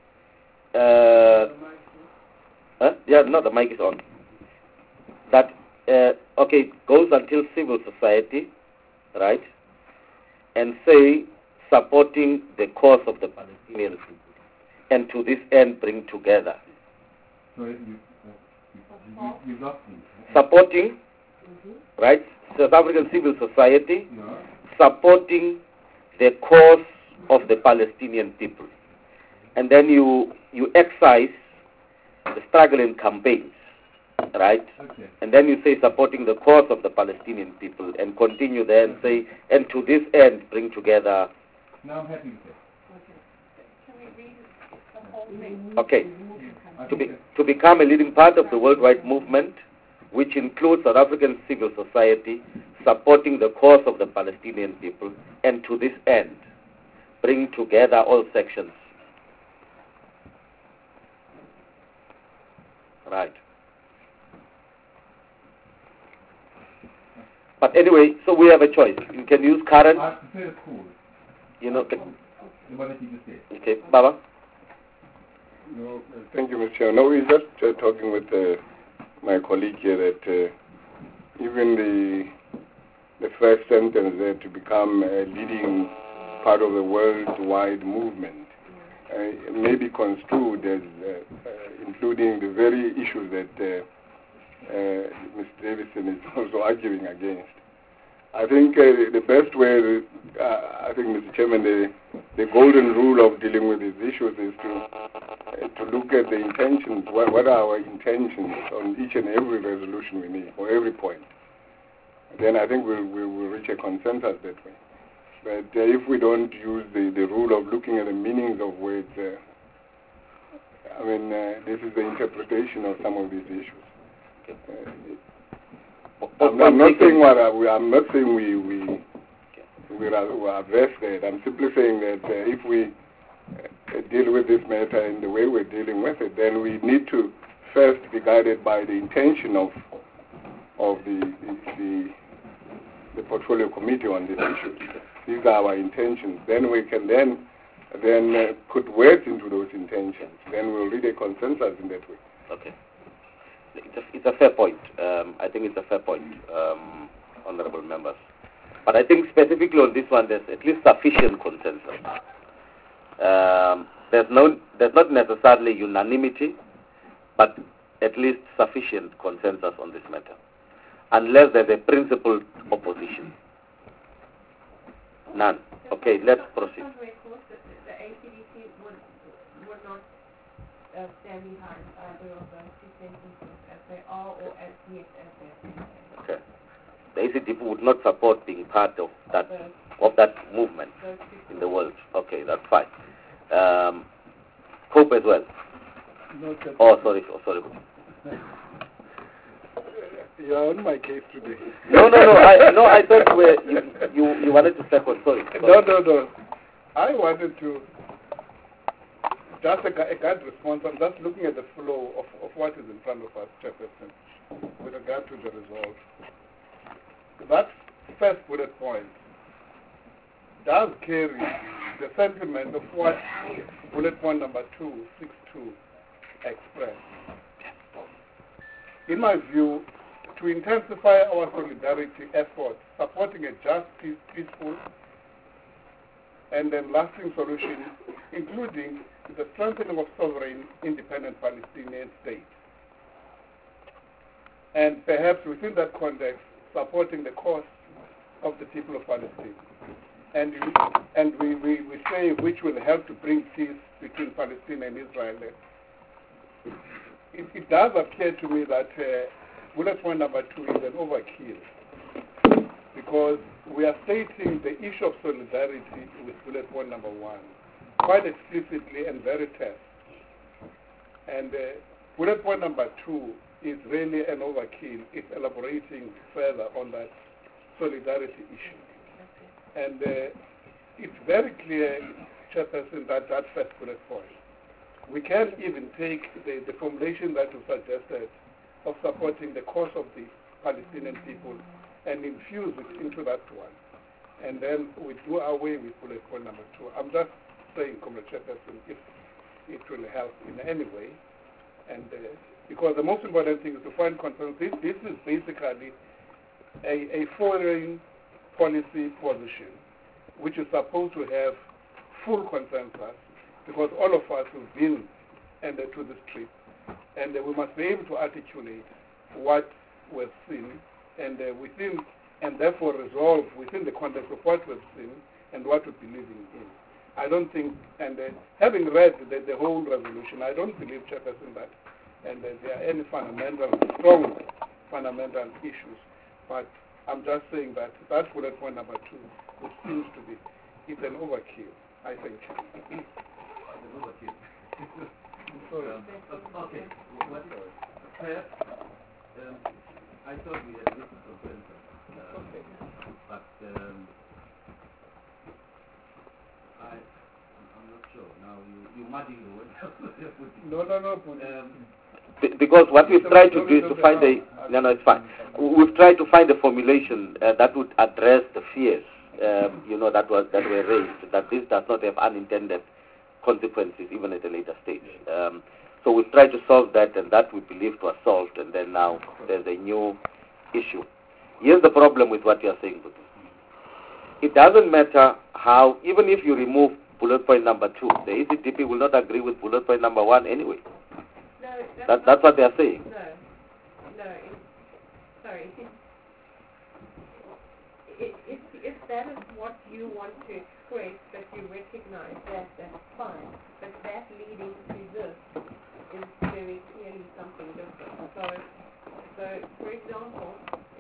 The mic is on. That goes until civil society, right? And say supporting the cause of the Palestinians, and to this end bring together. So you got me. Supporting, right? South African civil society, supporting the cause of the Palestinian people, and then you excise the struggling campaigns, right? Okay. And then you say supporting the cause of the Palestinian people, and continue there and say, and to this end bring together. Now I'm happy with that. Okay. to become a leading part of the worldwide movement, which includes South African civil society supporting the cause of the Palestinian people, and to this end, bring together all sections. Right. But anyway, so we have a choice. You can use current. I prefer cool. You know. What did you say? Okay, Baba. No, thank you, Mr. Chair. No, we're just talking with my colleague here that even the first sentence there, to become a leading part of the worldwide movement, may be construed as including the very issues that Mr. Davison is also arguing against. I think the best way, I think, Mr. Chairman, the golden rule of dealing with these issues is to look at the intentions. What are our intentions on each and every resolution we need, or every point? Then I think we'll reach a consensus that way. But if we don't use the rule of looking at the meanings of words, I mean, this is the interpretation of some of these issues. I'm not saying we are averse that. I'm simply saying that if we deal with this matter in the way we're dealing with it, then we need to first be guided by the intention of the portfolio committee on this issue. These are our intentions. Then we can then put words into those intentions. Then we'll reach a consensus in that way. Okay. It's a fair point. I think it's a fair point, honorable members. But I think specifically on this one, there's at least sufficient consensus. There's not necessarily unanimity, but at least sufficient consensus on this matter, unless there's a principled opposition. None. Okay, let's proceed. The ACDC would not stand behind either of those two sentences as they are or as yet as they are. Okay. The ACDC would not support being part of that movement in the world. Okay, that's fine. Cope as well. Oh, sorry. You are on my case today. No. I thought you wanted to second. Sorry. No. I wanted to just a guide response. I'm just looking at the flow of what is in front of us, Chairperson, with regard to the resolve. That first bullet point does carry the sentiment of what bullet point number 262 expressed. In my view, to intensify our solidarity efforts, supporting a just, peaceful, and then lasting solution, including the strengthening of sovereign, independent Palestinian state. And perhaps within that context, supporting the cause of the people of Palestine. And we say which will help to bring peace between Palestine and Israel. It does appear to me that bullet point number 2 is an overkill, because we are stating the issue of solidarity with bullet point number 1 quite explicitly and very terse. And bullet point number 2 is really an overkill. It's elaborating further on that solidarity issue. And it's very clear, Chairperson, that first bullet point. We can even take the formulation that you suggested of supporting the cause of the Palestinian people and infuse it into that one. And then we do away with bullet point number 2. I'm just saying, Comrade Chairperson, if it will help in any way. And because the most important thing is to find consensus. This is basically a foreign policy position which is supposed to have full consensus, because all of us have been to this trip, and we must be able to articulate what we've seen and therefore resolve within the context of what we've seen and what we're believing in. I don't think, and having read the whole resolution, I don't believe, Chairperson, that there are any strong fundamental issues. But I'm just saying that bullet point number 2, which seems to be, it's an overkill, I think. Okay. Perhaps I thought we had written consensus, but I'm not sure. Now you muddying the word. No. Because what we've tried to do is to find it's fine. We've tried to find a formulation that would address the fears, that were raised, that this does not have unintended consequences even at a later stage. So we've tried to solve that, and that we believe was solved, and then now there's a new issue. Here's the problem with what you're saying, Buddha. It doesn't matter how, even if you remove bullet point number 2, the ACDP will not agree with bullet point number 1 anyway. No, that's what they're saying. Sorry. If that is what you want to express, that you recognize that, that's fine. But that leading to this is very clearly something different. So for example,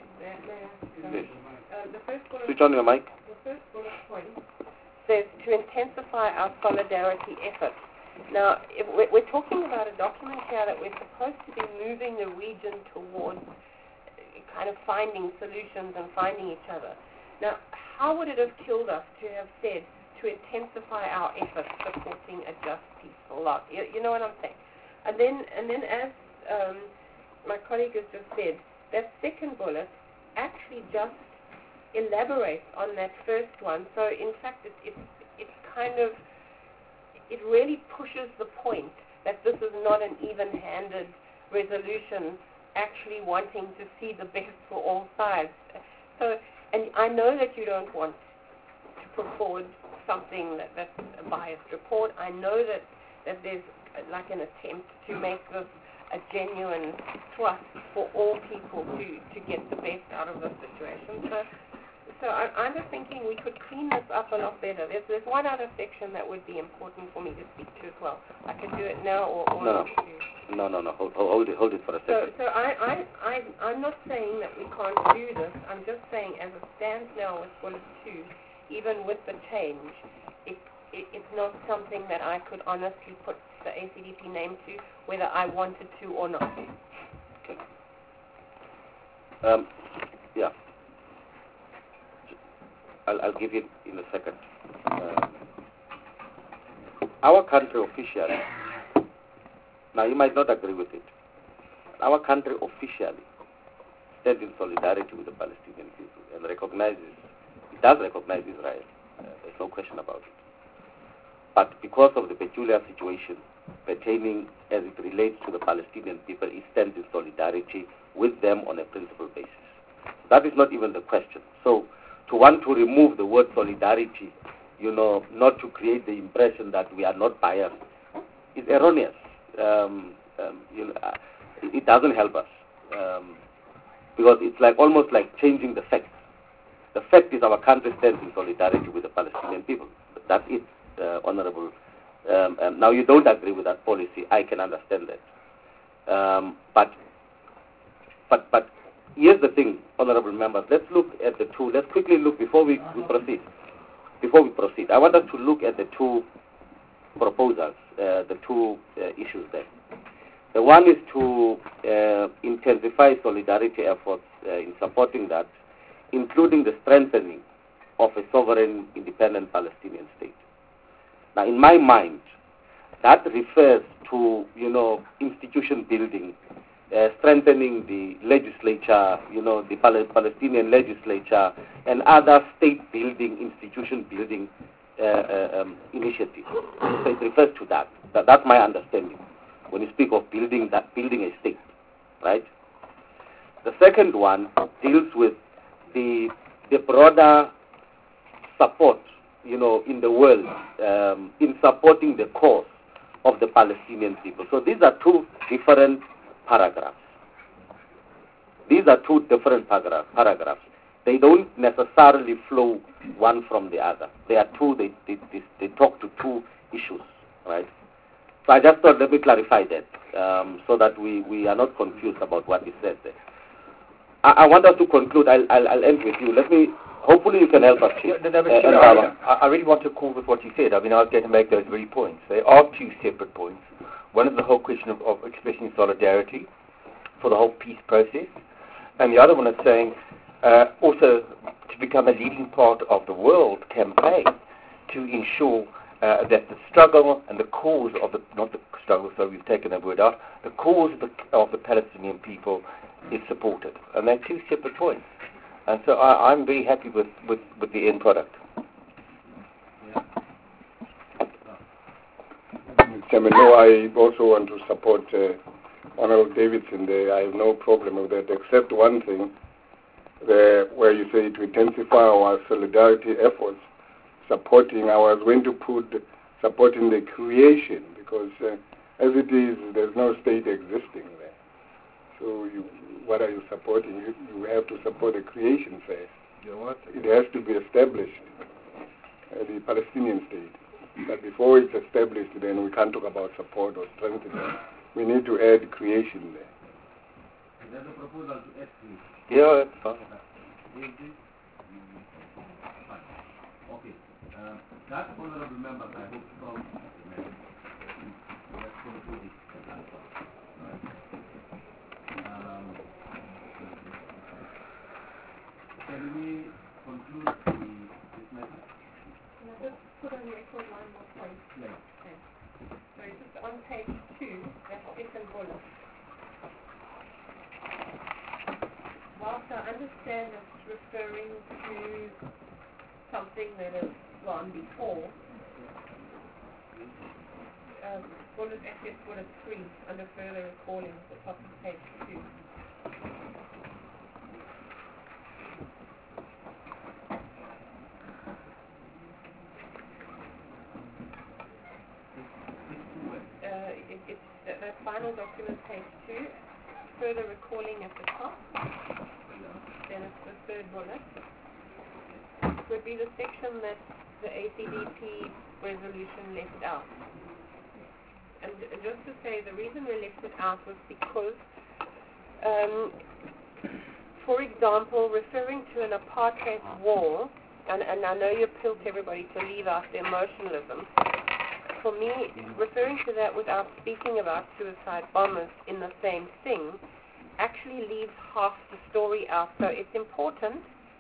the first bullet Switch on your mic. The first bullet point says to intensify our solidarity efforts. Now, if we're talking about a document here that we're supposed to be moving the region towards kind of finding solutions and finding each other. Now, how would it have killed us to have said to intensify our efforts supporting a just, peaceful lot? You know what I'm saying? And then as my colleague has just said, that second bullet actually just elaborates on that first one. So, in fact, it's kind of, it really pushes the point that this is not an even-handed resolution, actually wanting to see the best for all sides. So, and I know that you don't want to put forward something that's a biased report. I know that there's like an attempt to make this a genuine thrust for all people to get the best out of the situation. So I'm just thinking we could clean this up a lot better. There's one other section that would be important for me to speak to as well. I can do it now or No. Hold it for a second. So I'm not saying that we can't do this. I'm just saying as it stands now with bullet 2, even with the change, it's not something that I could honestly put the ACDP name to, whether I wanted to or not. Okay. Yeah. I'll give it in a second. Our country officially, now you might not agree with it, our country officially stands in solidarity with the Palestinian people and does recognize Israel. There's no question about it. But because of the peculiar situation pertaining as it relates to the Palestinian people, it stands in solidarity with them on a principal basis. That is not even the question. So to want to remove the word solidarity, not to create the impression that we are not biased, is erroneous. It doesn't help us because it's almost like changing the facts. The fact is our country stands in solidarity with the Palestinian people. That's it, Honorable. Now you don't agree with that policy. I can understand that. But here's the thing, Honorable members. Let's look at the two. Let's quickly look before we proceed. I want us to look at the two proposals, the two issues there. The one is to intensify solidarity efforts in supporting that, including the strengthening of a sovereign, independent Palestinian state. Now, in my mind, that refers to, institution building, strengthening the legislature, the Palestinian legislature, and other state-building, institution-building initiatives. So it refers to that. That's my understanding when you speak of building a state, right? The second one deals with the broader support, in the world, in supporting the cause of the Palestinian people. So these are two different paragraphs. Paragraphs. They don't necessarily flow one from the other. They are two. They talk to two issues, right? So I just thought let me clarify that so that we are not confused about what is said there. I want us to conclude. I'll end with you. Hopefully you can help us here. I really want to call with what you said. I was going to make those very points. They are two separate points. One is the whole question of expressing solidarity for the whole peace process, and the other one is saying also to become a leading part of the world campaign to ensure that the struggle and the cause of the, not the struggle, so we've taken that word out, the cause of the Palestinian people is supported. And they're two separate points. And so I'm very happy with the end product. Mr. Chairman, no, I also want to support Honorable Davidson there. I have no problem with that, except one thing, where you say to intensify our solidarity efforts, I was going to put supporting the creation, because as it is, there's no state existing there. So what are you supporting? You have to support the creation first. It has to be established, the Palestinian state. But before it's established, then we can't talk about support or strengthening. We need to add creation there. There's a proposal to add creation. Yeah, that's fine. Okay. That honorable members, I hope, solves the matter. Let's conclude it. Can we conclude this matter? Can I just put on record one more point? Yes. Okay. So it's just on page 2, that second bullet. Whilst I understand it's referring to something that has gone before, bullet 3, under further recalling at the top of page 2. It's that final document, page 2, further recalling at the top, then it's the third bullet. It would be the section that the ACDP resolution left out. And just to say, the reason we left it out was because, for example, referring to an apartheid wall, and I know you appealed to everybody to leave out the emotionalism. For me, referring to that without speaking about suicide bombers in the same thing actually leaves half the story out. So it's important,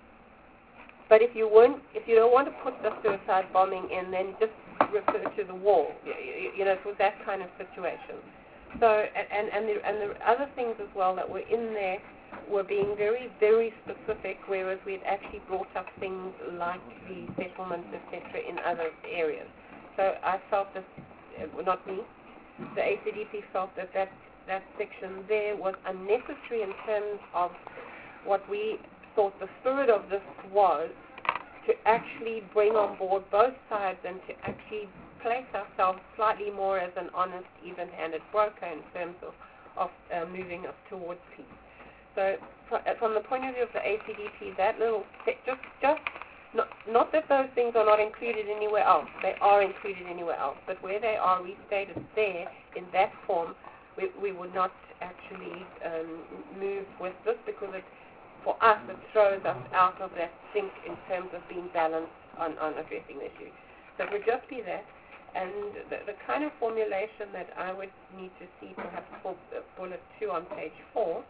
but if you don't want to put the suicide bombing in, then just refer to the wall. You know, it was that kind of situation. So and the other things as well that were in there were being very, very specific, whereas we had actually brought up things like the settlements, etc., in other areas. So I felt that, not me, the ACDP felt that section there was unnecessary in terms of what we thought the spirit of this was, to actually bring on board both sides and to actually place ourselves slightly more as an honest, even-handed broker in terms of moving us towards peace. So from the point of view of the ACDP, that little, just not that those things are not included anywhere else. They are included anywhere else. But where they are restated there in that form, we would not actually move with this, because for us it throws us out of that sync in terms of being balanced on addressing the issue. So it would just be that. And the kind of formulation that I would need to see perhaps for bullet 2 on page 4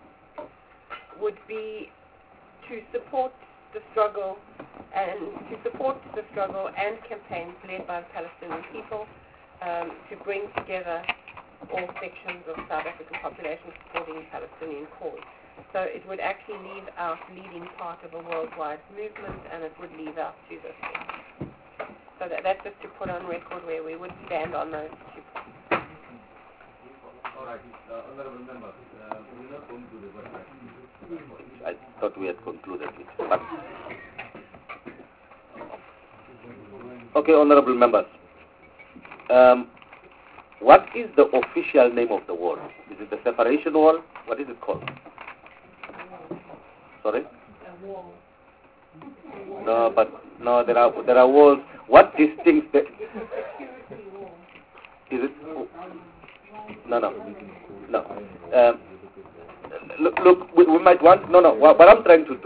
would be to support the struggle and campaigns led by the Palestinian people to bring together all sections of South African population supporting the Palestinian cause. So it would actually leave out leading part of a worldwide movement, and it would leave out to this thing. So that's just to put on record where we would stand on those 2 points. All right, honorable members, we're not going to the website. I thought we had concluded it. But okay, honorable members. What is the official name of the wall? Is it the separation wall? What is it called? Sorry? A wall. No, there are walls. What distincts the... Security wall. Is it? No. Look, we might want... No, what I'm trying to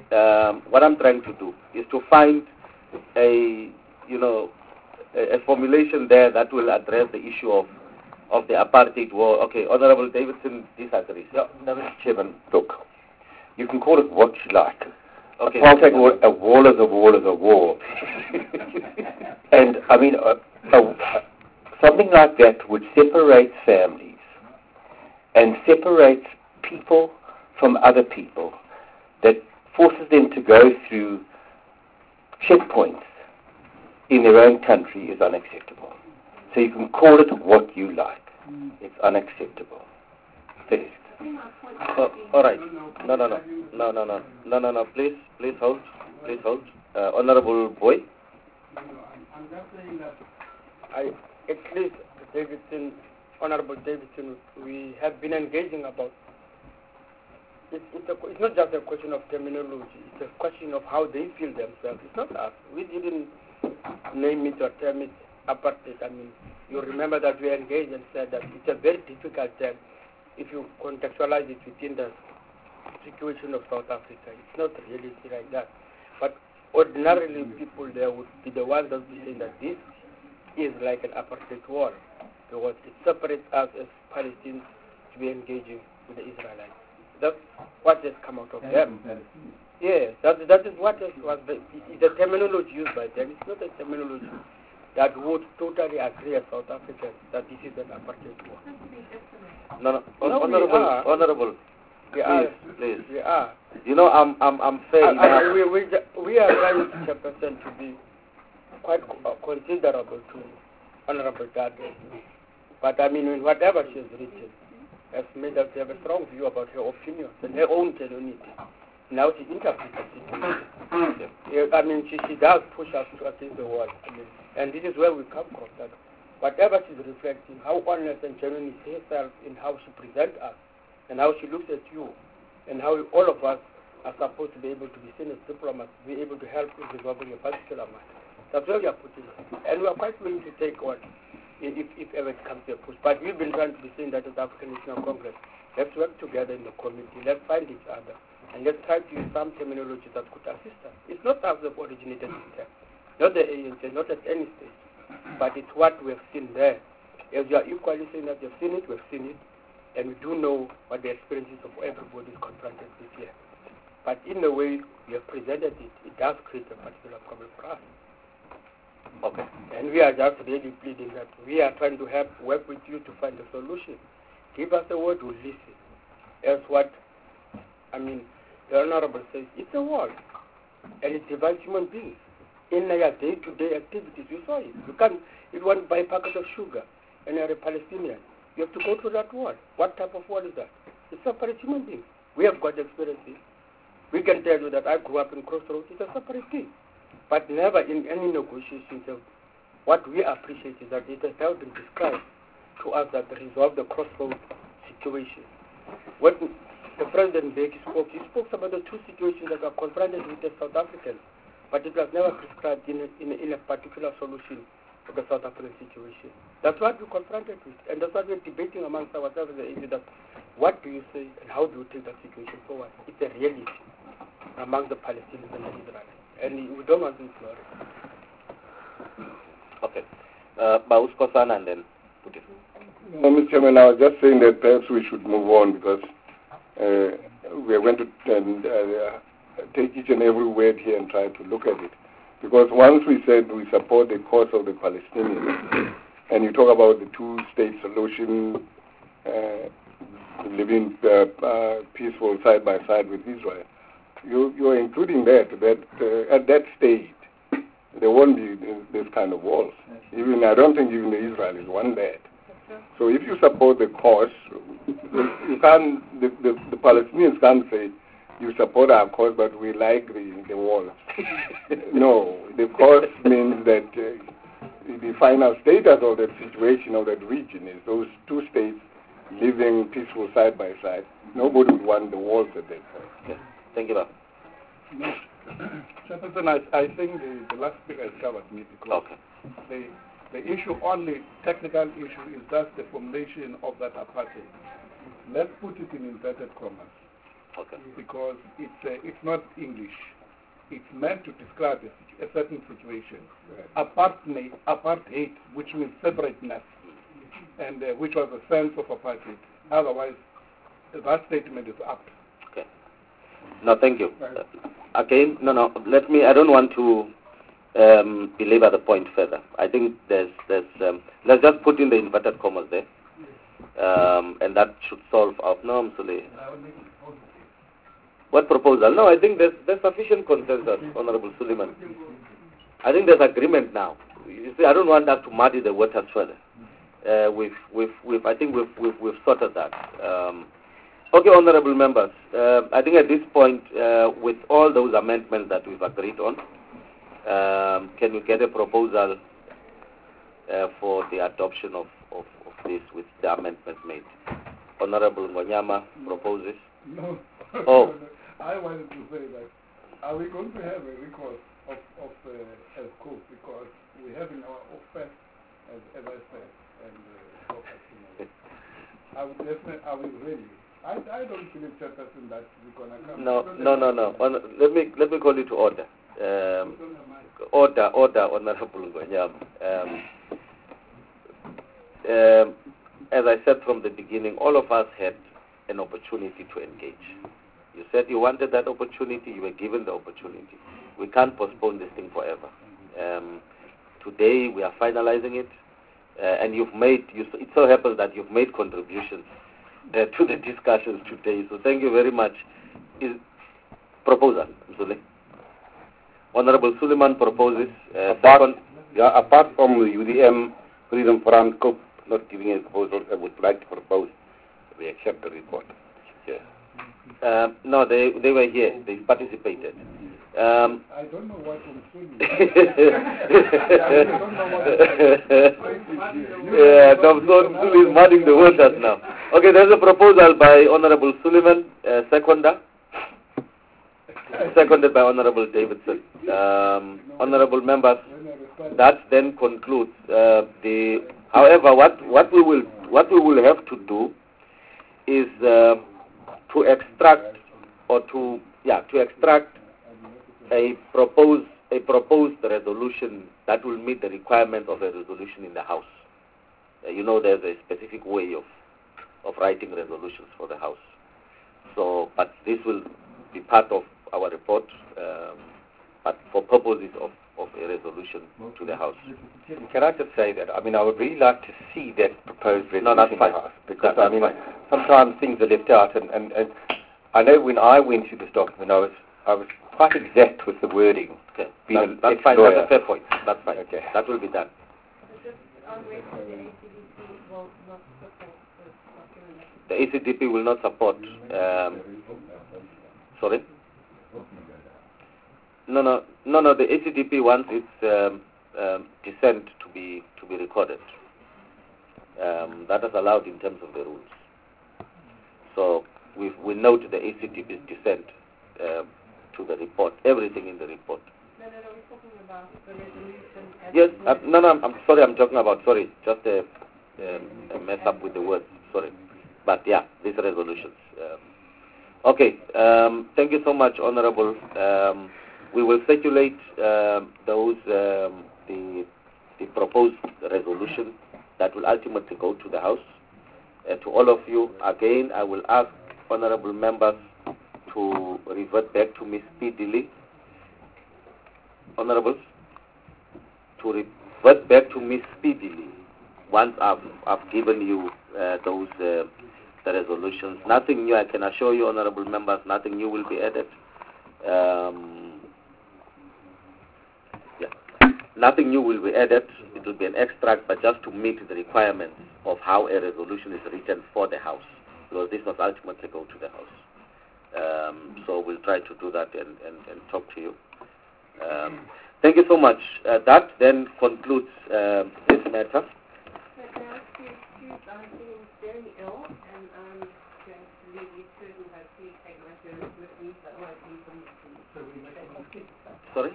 do is to find a formulation there that will address the issue of of the apartheid war. Okay, Honorable Davidson disagrees. Yeah, no, Mr. Chairman, look, you can call it what you like. Okay. Apartheid war, a wall is a wall is a wall. And, I mean, something like that which separates families and separates people from other people, that forces them to go through checkpoints in their own country is unacceptable. So you can call it what you like. It's unacceptable. Finished. All right. No. Please hold. Honorable Boy. I'm just saying that at least Davidson, Honorable Davidson, we have been engaging about. It's not just a question of terminology. It's a question of how they feel themselves. It's not us. We didn't name it or term it apartheid. I mean, you remember that we engaged and said that it's a very difficult term if you contextualize it within the situation of South Africa. It's not really like that. But ordinarily, people there would be the ones that would be saying that this is like an apartheid war, because it separates us as Palestinians to be engaging with the Israelites. That's what has come out of them. Yeah, that is what was the terminology used by them. It's not a terminology that would totally agree as South Africans that this is an apartheid war. No, honorable. Please. We are. You know, I'm saying we are trying to be quite considerable to Honorable Dade. But I mean, in whatever she has written, has made us have a strong view about her opinions and her own genuinity. Now she interprets the situation. I mean, she does push us to against the wall. I mean, and this is where we come from. That whatever she's reflecting, how honest and genuine is herself in how she presents us, and how she looks at you, and how all of us are supposed to be able to be seen as diplomats, be able to help in resolving a particular matter. That's where we are putting it. And we are quite willing to take on if ever it comes to a push. But we've been trying to be saying that at the African National Congress, let's work together in the committee, let's find each other, and let's try to use some terminology that could assist us. It's not us that originated this term, not the ANC, not at any stage, but it's what we have seen there. As you are equally saying that we've seen it, and we do know what the experiences of everybody is confronted with here. But in the way we have presented it, it does create a particular problem for us. Okay. And we are just really pleading that we are trying to work with you to find a solution. Give us a word, we'll listen. As what, I mean, the Honorable says, it's a war. And it divides human beings. In their day-to-day activities, you saw it. You want to buy a packet of sugar, and you're a Palestinian. You have to go through that war. What type of war is that? It separates human beings. We have got experiences. We can tell you that I grew up in Crossroads. It's a separate thing. But never in any negotiations, what we appreciate is that it has now been described to us that resolve the Crossroads situation. When the President Mbeki spoke, he spoke about the two situations that were confronted with the South Africans, but it was never prescribed in a particular solution for the South African situation. That's what we're confronted with, and that's what we're debating amongst ourselves. Is that what do you say and how do you take that situation forward? It's a reality among the Palestinians and the Israelis, and we don't want to ignore it. Okay. Baus Kosana and then put it. No, Mr. Chairman, I was just saying that perhaps we should move on because we are going to take each and every word here and try to look at it. Because once we said we support the cause of the Palestinians, and you talk about the two-state solution, living peaceful side by side with Israel, you are including that at that stage there won't be this kind of walls. I don't think even the Israelis want that. So if you support the cause, you can't. The Palestinians can't say you support our cause, but we like the wall. No, the cause means that the final status of that situation of that region is those two states living peaceful side by side. Nobody would want the walls at that point. Yes. Thank you, Bob. Chairperson, I think the last speaker has covered me because the issue, only technical issue, is just the formulation of that apartheid. Let's put it in inverted commas. Okay. Because it's not English. It's meant to describe a certain situation. Apartheid, which means separateness. and which was a sense of apartheid. Otherwise, that statement is up. Okay. No, thank you. Again, no. I don't want to belabor the point further. I think there's let's just put in the inverted commas there, and that should solve out. No, I'm sorry. What proposal? No, I think there's sufficient consensus, Honorable Suleiman. I think there's agreement now. You see, I don't want us to muddy the waters further. I think we've sorted that. Okay, honourable members. I think at this point, with all those amendments that we've agreed on, can we get a proposal for the adoption of this with the amendments made? Honourable Ngonyama proposes. No. Oh. I wanted to say that, are we going to have a recourse of ESCO, because we're having our offense, as I said, and I would really. I don't believe, Chairperson, that we're going to come. No. Let me call you to order. Order, Honourable Ngonyama. As I said from the beginning, all of us had an opportunity to engage. You said you wanted that opportunity, you were given the opportunity. We can't postpone this thing forever. Today we are finalizing it, and it so happens that you've made contributions to the discussions today. So thank you very much. Proposal, Mzule. Honorable Suleiman proposes. Apart from the UDM Freedom Front COP not giving a proposal, I would like to propose we accept the report. Yeah. No, they were here. They participated. I don't know what Suli is muddying the waters now. Okay, there's a proposal by Honorable Suleiman, seconded by Honorable Davidson. Honorable members, that then concludes However, what we will have to do is to extract a proposed resolution that will meet the requirements of a resolution in the House. There's a specific way of writing resolutions for the House. So, but this will be part of our report, but for purposes of a resolution to the House. Can I just say that, I would really like to see that proposed resolution in the House, because sometimes things are left out, and I know when I went through this document, I was quite exact with the wording. Okay, that's fine. That's a fair point. That's fine. Okay, that will be done. The ACDP will not support. Sorry. No. The ACDP wants its dissent to be recorded. That is allowed in terms of the rules. So we note the ACDP's dissent to the report, everything in the report. No, we're talking about the resolution. Yes, I'm sorry, I'm talking about, just a mess up with the words, sorry. But yeah, these resolutions. Okay, thank you so much, Honorable. We will circulate those, the proposed resolution that will ultimately go to the House. To all of you, again, I will ask honorable members to revert back to me speedily. Honorables, to revert back to me speedily once I've given you those the resolutions. Nothing new, I can assure you, honorable members, nothing new will be added. Nothing new will be added. It will be an extract, but just to meet the requirements of how a resolution is written for the House, because this must ultimately go to the House. So we'll try to do that and talk to you. Thank you so much. That then concludes this matter. I'm feeling very ill, and I'm going to leave you to and hopefully take my service with me, but I won't leave them. Sorry?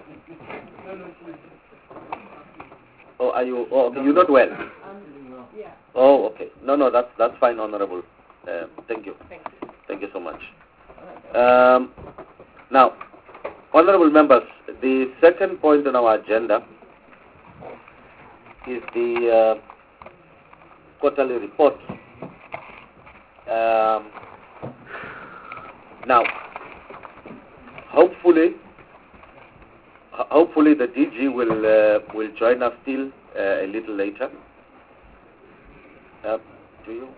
Oh, are you? Oh, okay, you're not well. Yeah. Oh, okay. No, that's fine, honorable. Thank you. Thank you so much. Now, honorable members, the second point on our agenda is the quarterly report. Now, hopefully the DG will join us still a little later. Do you?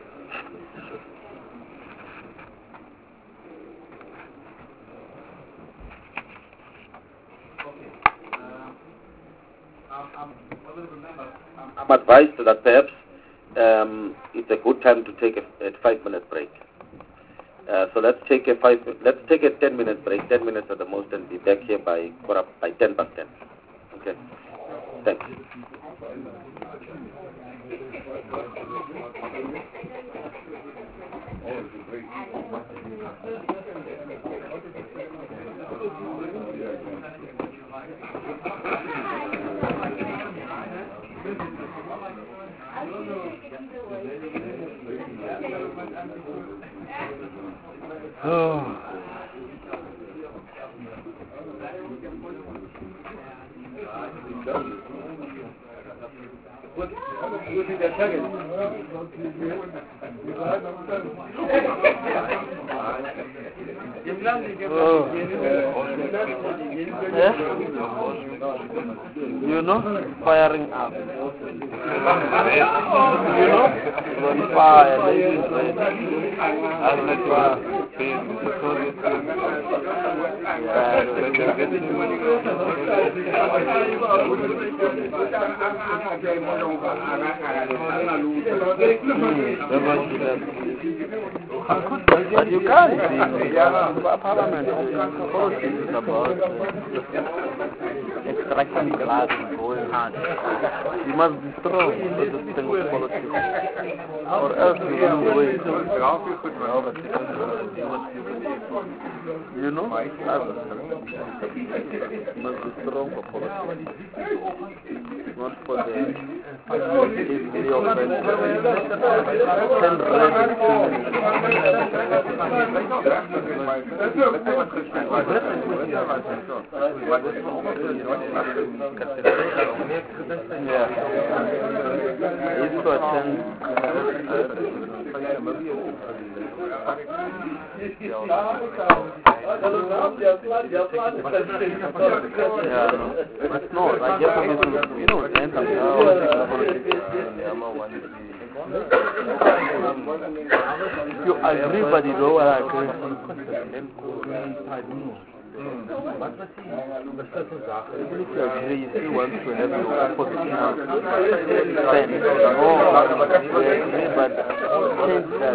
I'm advised that perhaps it's a good time to take a 5-minute break. So let's take a 10-minute break, 10 minutes at the most, and be back here by 10 past 10. Okay. Thanks. You know, firing up. You know, when fire, but you can't see Parliament policy is about extracting blood and going hard. You must be strong for this thing of politics, or else you lose weight. You know, you must be strong for politics, not for the easily offended. Send red yeah. I used to attend but no, I get to you know, you agree, but you don't agree. Even if you agree, you still want to have your opposition stand. We agree, but change that.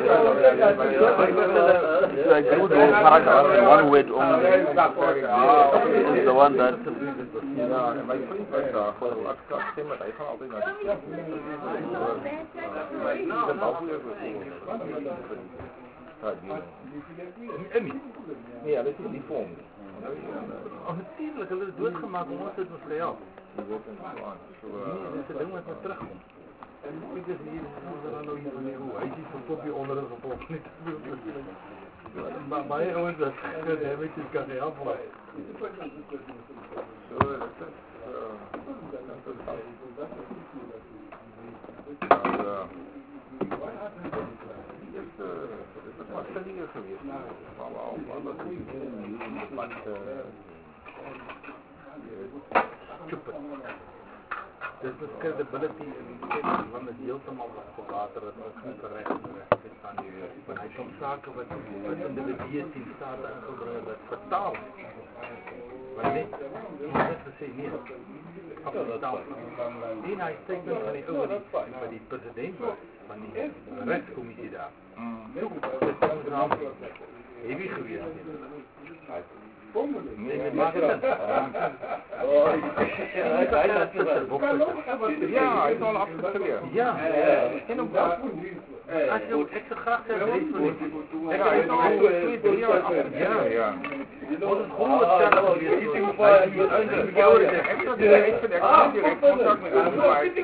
If you agree with the whole paragraph in one word only, is the one that dat is die vorm. Natuurlijk, hulle het doodgemaak om ons dit ons gehelp. Nee, dit is 'n ding wat maar terugkom. En dit is hier, nou hier van die hoe, hy is verkop hier onder en verkop nie. Maar baie ouens dat damage kan help word. So, dat was serieus geweest. Maar dat is stupid. Dus de credibility van het heeltemal water het ook niet terecht staan. Maar hij komt zaken wat individuen zien staat ingebrengen dat vertaal. Maar niet, net te zeggen, nee, afgetaald. Die hij statement van die overheid, van die president van die rechtscommissie daar. Zo, dat is ongelooflijk. Heavy geweest. Nee, met Martin. Ja, hij is al afgestudeerd. Ja, en ook dat. As jy ek sou graag sê drie van die. Ja, Ja. Ons is groot sterk geweest. Ek sou dit uit vir ek kan direk kontak met hulle maar ek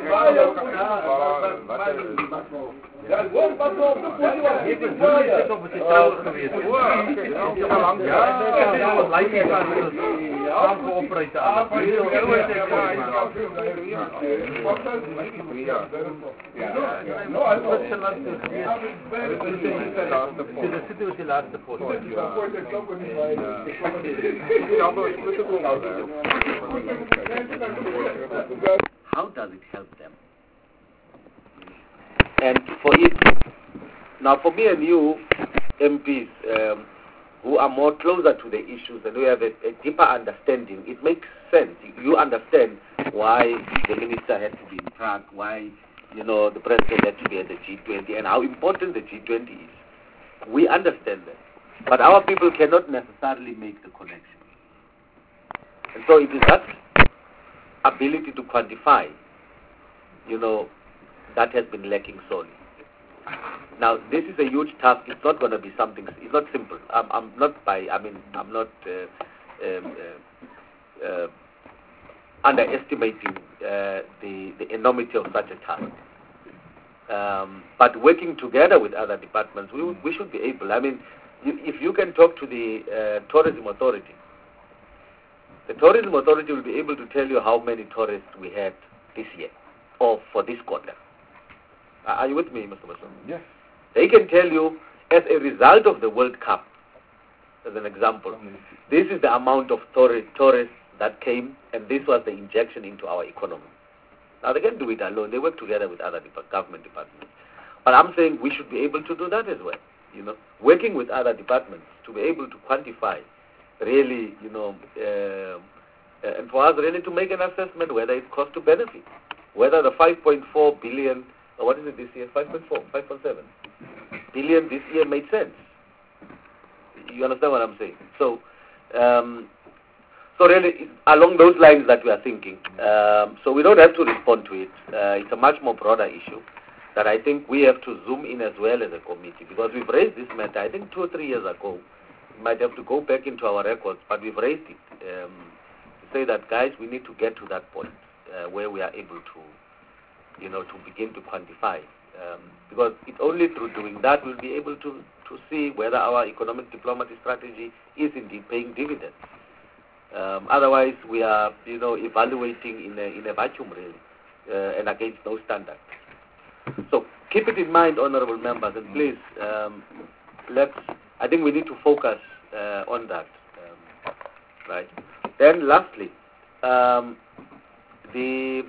ja, gewoon pas op de foto. Ek het dit op die trouwe geweest. O, ja, lank. Ja, wat lyk dit as saam geopereer aan. No, I was die laaste foto. How does it help them? And for it, now for me and you, MPs, who are more closer to the issues and who have a deeper understanding, it makes sense. You understand why the minister had to be in Prague, why, the president had to be at the G20, and how important the G20 is. We understand that. But our people cannot necessarily make the connection. And so it is that ability to quantify, that has been lacking sorely. Now, this is a huge task. It's not going to be something. It's not simple. I'm not underestimating the enormity of such a task. But working together with other departments, we should be able. If you can talk to the tourism authority, the tourism authority will be able to tell you how many tourists we had this year or for this quarter. Are you with me, Mr. Mason? Yes. They can tell you, as a result of the World Cup, as an example, this is the amount of tourists that came, and this was the injection into our economy. Now, they can do it alone. They work together with other government departments. But I'm saying we should be able to do that as well, working with other departments to be able to quantify, really, and for us really to make an assessment whether it's cost to benefit, whether the 5.4 billion, or what is it this year, 5.7 billion this year made sense. You understand what I'm saying? So really, along those lines that we are thinking. So we don't have to respond to it. It's a much more broader issue that I think we have to zoom in as well as a committee, because we've raised this matter, I think 2 or 3 years ago. We might have to go back into our records, but we've raised it to say that, guys, we need to get to that point where we are able to, to begin to quantify. Because it's only through doing that we'll be able to see whether our economic diplomacy strategy is indeed paying dividends. Otherwise, we are, evaluating in a vacuum, really, and against no standard. So keep it in mind, honourable members, and please, I think we need to focus on that, right? Then, lastly, the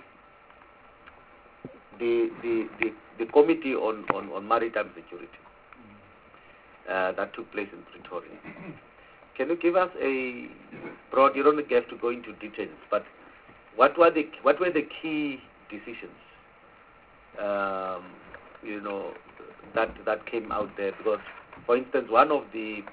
committee on maritime security that took place in Pretoria. Can you give us a broad? You don't have to go into details, but what were the key decisions? That came out there, because, for instance, one of the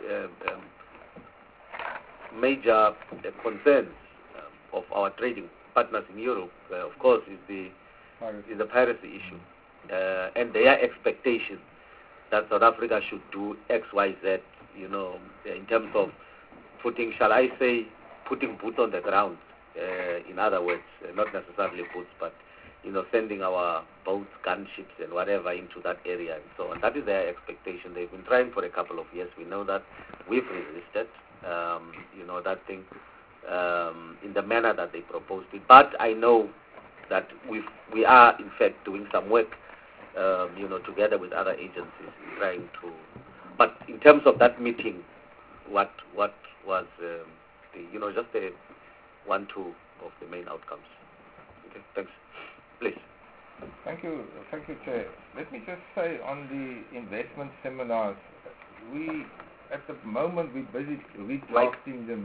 major concerns of our trading partners in Europe, of course, is the piracy issue, and their expectation that South Africa should do X, Y, Z, in terms of putting boots on the ground. In other words, not necessarily boots, but sending our boats, gunships, and whatever into that area and so on. That is their expectation. They've been trying for a couple of years. We know that. We've resisted, that thing in the manner that they proposed it. But I know that we are, in fact, doing some work, together with other agencies, trying to. But in terms of that meeting, what was just a 1-2 of the main outcomes. Okay, thanks. Please. Thank you, Chair. Let me just say on the investment seminars, at the moment we're busy redrafting the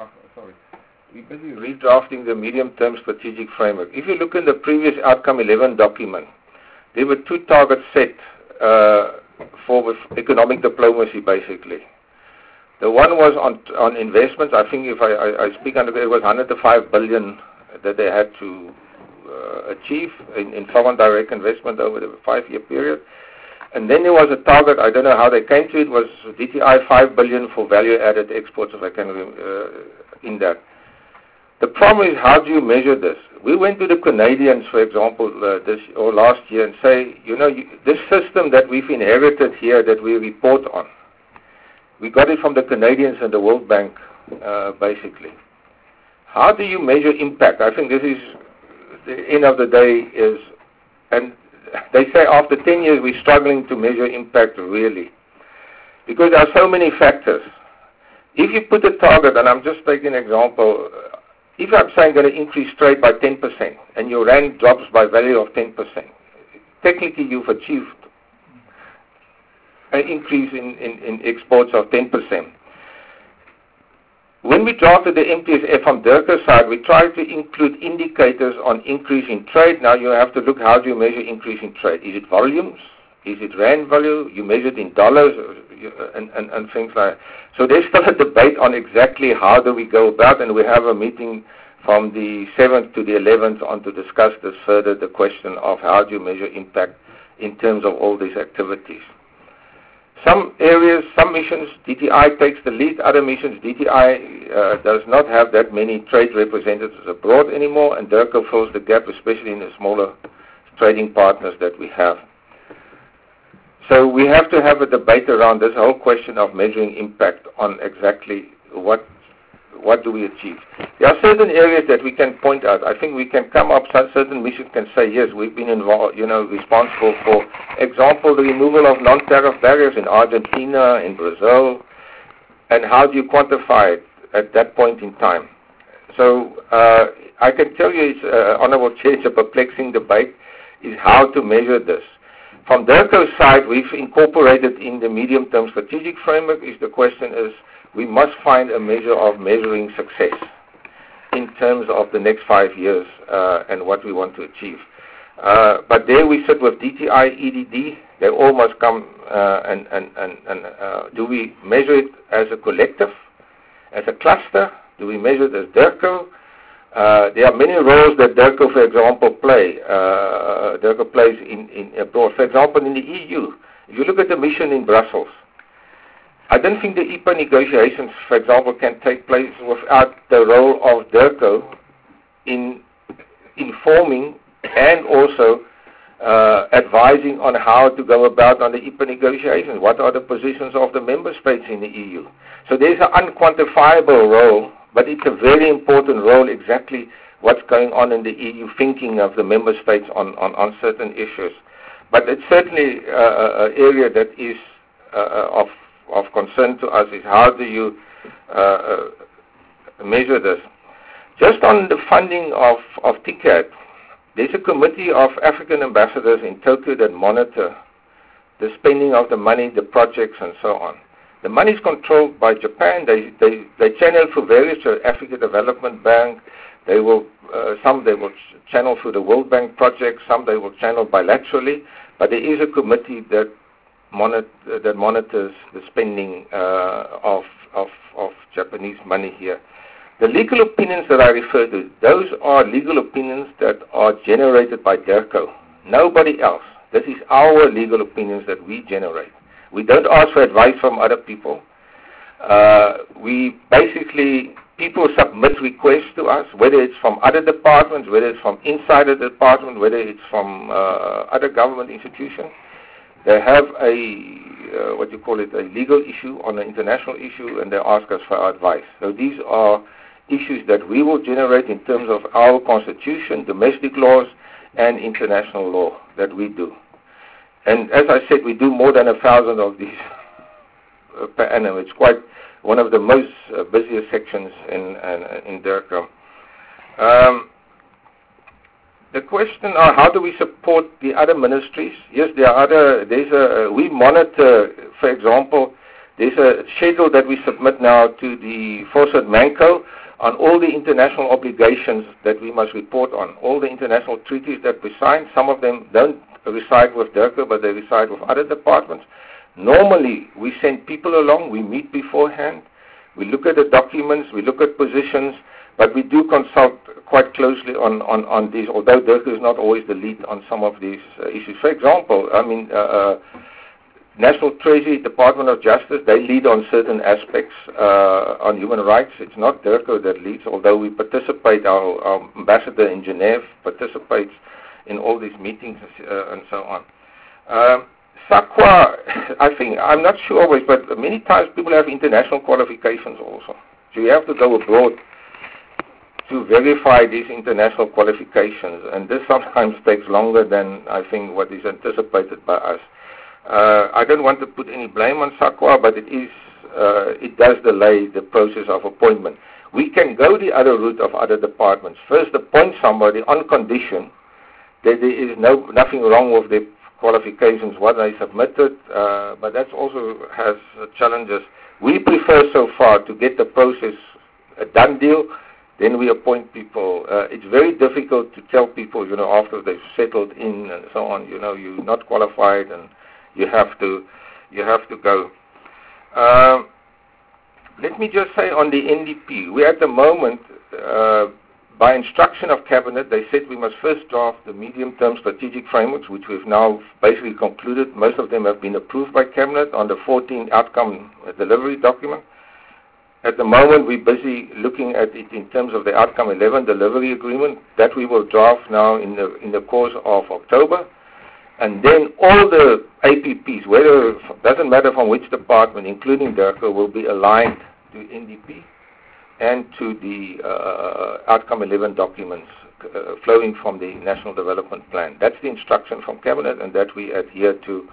medium-term strategic framework. If you look in the previous outcome 11 document, there were 2 targets set for economic diplomacy, basically. The one was on investments. I think if I speak under it was 105 billion that they had to achieve in foreign direct investment over the 5-year period. And then there was a target, I don't know how they came to it, was DTI 5 billion for value-added exports, if I can in that. The problem is, how do you measure this? We went to the Canadians, for example, last year and say, this system that we've inherited here that we report on, we got it from the Canadians and the World Bank, basically. How do you measure impact? I think this is, the end of the day is, and they say after 10 years we're struggling to measure impact really. Because there are so many factors. If you put a target, and I'm just taking an example, if I'm saying going to increase trade by 10% and your rand drops by value of 10%, technically you've achieved an increase in exports of 10%. When we drafted the MTSF from DIRCO's side, we tried to include indicators on increase in trade. Now you have to look, how do you measure increase in trade? Is it volumes? Is it rand value? You measure it in dollars and things like that. So there's still a debate on exactly how do we go about, and we have a meeting from the 7th to the 11th on to discuss this further, the question of how do you measure impact in terms of all these activities. Some areas, some missions, DTI takes the lead. Other missions, DTI does not have that many trade representatives abroad anymore, and DIRCO fills the gap, especially in the smaller trading partners that we have. So we have to have a debate around this whole question of measuring impact on exactly what do we achieve. There are certain areas that we can point out. I think we can come up, certain missions can say, yes, we've been involved, responsible for, example, the removal of non-tariff barriers in Argentina, in Brazil, and how do you quantify it at that point in time? So I can tell you, Honourable Chair, it's a perplexing debate, is how to measure this. From DIRCO's side, we've incorporated in the medium-term strategic framework, the question is, we must find a measure of measuring success in terms of the next 5 years and what we want to achieve. But there we sit with DTI, EDD, they all must come and do we measure it as a collective, as a cluster? Do we measure it as DIRCO? There are many roles that DIRCO, for example, DIRCO plays in abroad. For example, in the EU, if you look at the mission in Brussels, I don't think the IPA negotiations, for example, can take place without the role of DIRCO in informing and also advising on how to go about on the IPA negotiations. What are the positions of the member states in the EU? So there's an unquantifiable role, but it's a very important role, exactly what's going on in the EU, thinking of the member states on certain issues. But it's certainly an area that is of concern to us, is how do you measure this. Just on the funding of TICAD, there's a committee of African ambassadors in Tokyo that monitor the spending of the money, the projects, and so on. The money is controlled by Japan. They channel through various African Development Bank. Some they will channel through the World Bank project. Some they will channel bilaterally. But there is a committee that monitors the spending of Japanese money here. The legal opinions that I refer to, those are legal opinions that are generated by DIRCO. Nobody else. This is our legal opinions that we generate. We don't ask for advice from other people. People submit requests to us, whether it's from other departments, whether it's from inside the department, whether it's from other government institutions. They have a legal issue on an international issue, and they ask us for our advice. So these are issues that we will generate in terms of our constitution, domestic laws, and international law that we do. And as I said, we do more than 1,000 of these per annum. It's quite one of the most busiest sections in DIRCO. The question are, how do we support the other ministries? Yes, we monitor, for example, there's a schedule that we submit now to the Forsett Manco on all the international obligations that we must report on, all the international treaties that we sign. Some of them don't reside with DIRCO, but they reside with other departments. Normally, we send people along, we meet beforehand, we look at the documents, we look at positions, but we do consult quite closely on these, although DIRCO is not always the lead on some of these issues. For example, National Treasury, Department of Justice, they lead on certain aspects on human rights. It's not DIRCO that leads, although we participate, our ambassador in Geneva participates in all these meetings and so on. SAQA, I think, I'm not sure always, but many times people have international qualifications also. So you have to go abroad to verify these international qualifications, and this sometimes takes longer than I think what is anticipated by us. I don't want to put any blame on SAQA, but it does delay the process of appointment. We can go the other route of other departments. First, appoint somebody on condition that there is nothing wrong with their qualifications, what they submitted, but that also has challenges. We prefer so far to get the process a done deal, then we appoint people. It's very difficult to tell people, after they've settled in and so on, you're not qualified and you have to go. Let me just say on the NDP, we at the moment, by instruction of Cabinet, they said we must first draft the medium-term strategic frameworks, which we've now basically concluded. Most of them have been approved by Cabinet on the 14 outcome delivery document. At the moment, we're busy looking at it in terms of the outcome 11 delivery agreement that we will draft now in the course of October. And then all the APPs, doesn't matter from which department, including DIRCO, will be aligned to NDP and to the outcome 11 documents flowing from the National Development Plan. That's the instruction from Cabinet, and that we adhere to.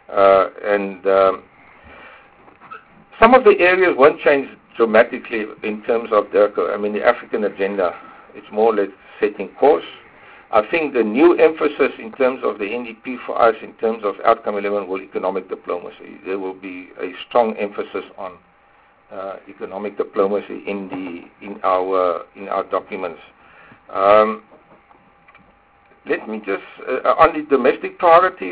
Some of the areas won't change dramatically in terms of DIRCO. I mean, the African agenda, it's more or less setting course. I think the new emphasis in terms of the NDP for us, in terms of outcome 11, will economic diplomacy. There will be a strong emphasis on economic diplomacy in our documents. Let me just on the domestic priorities.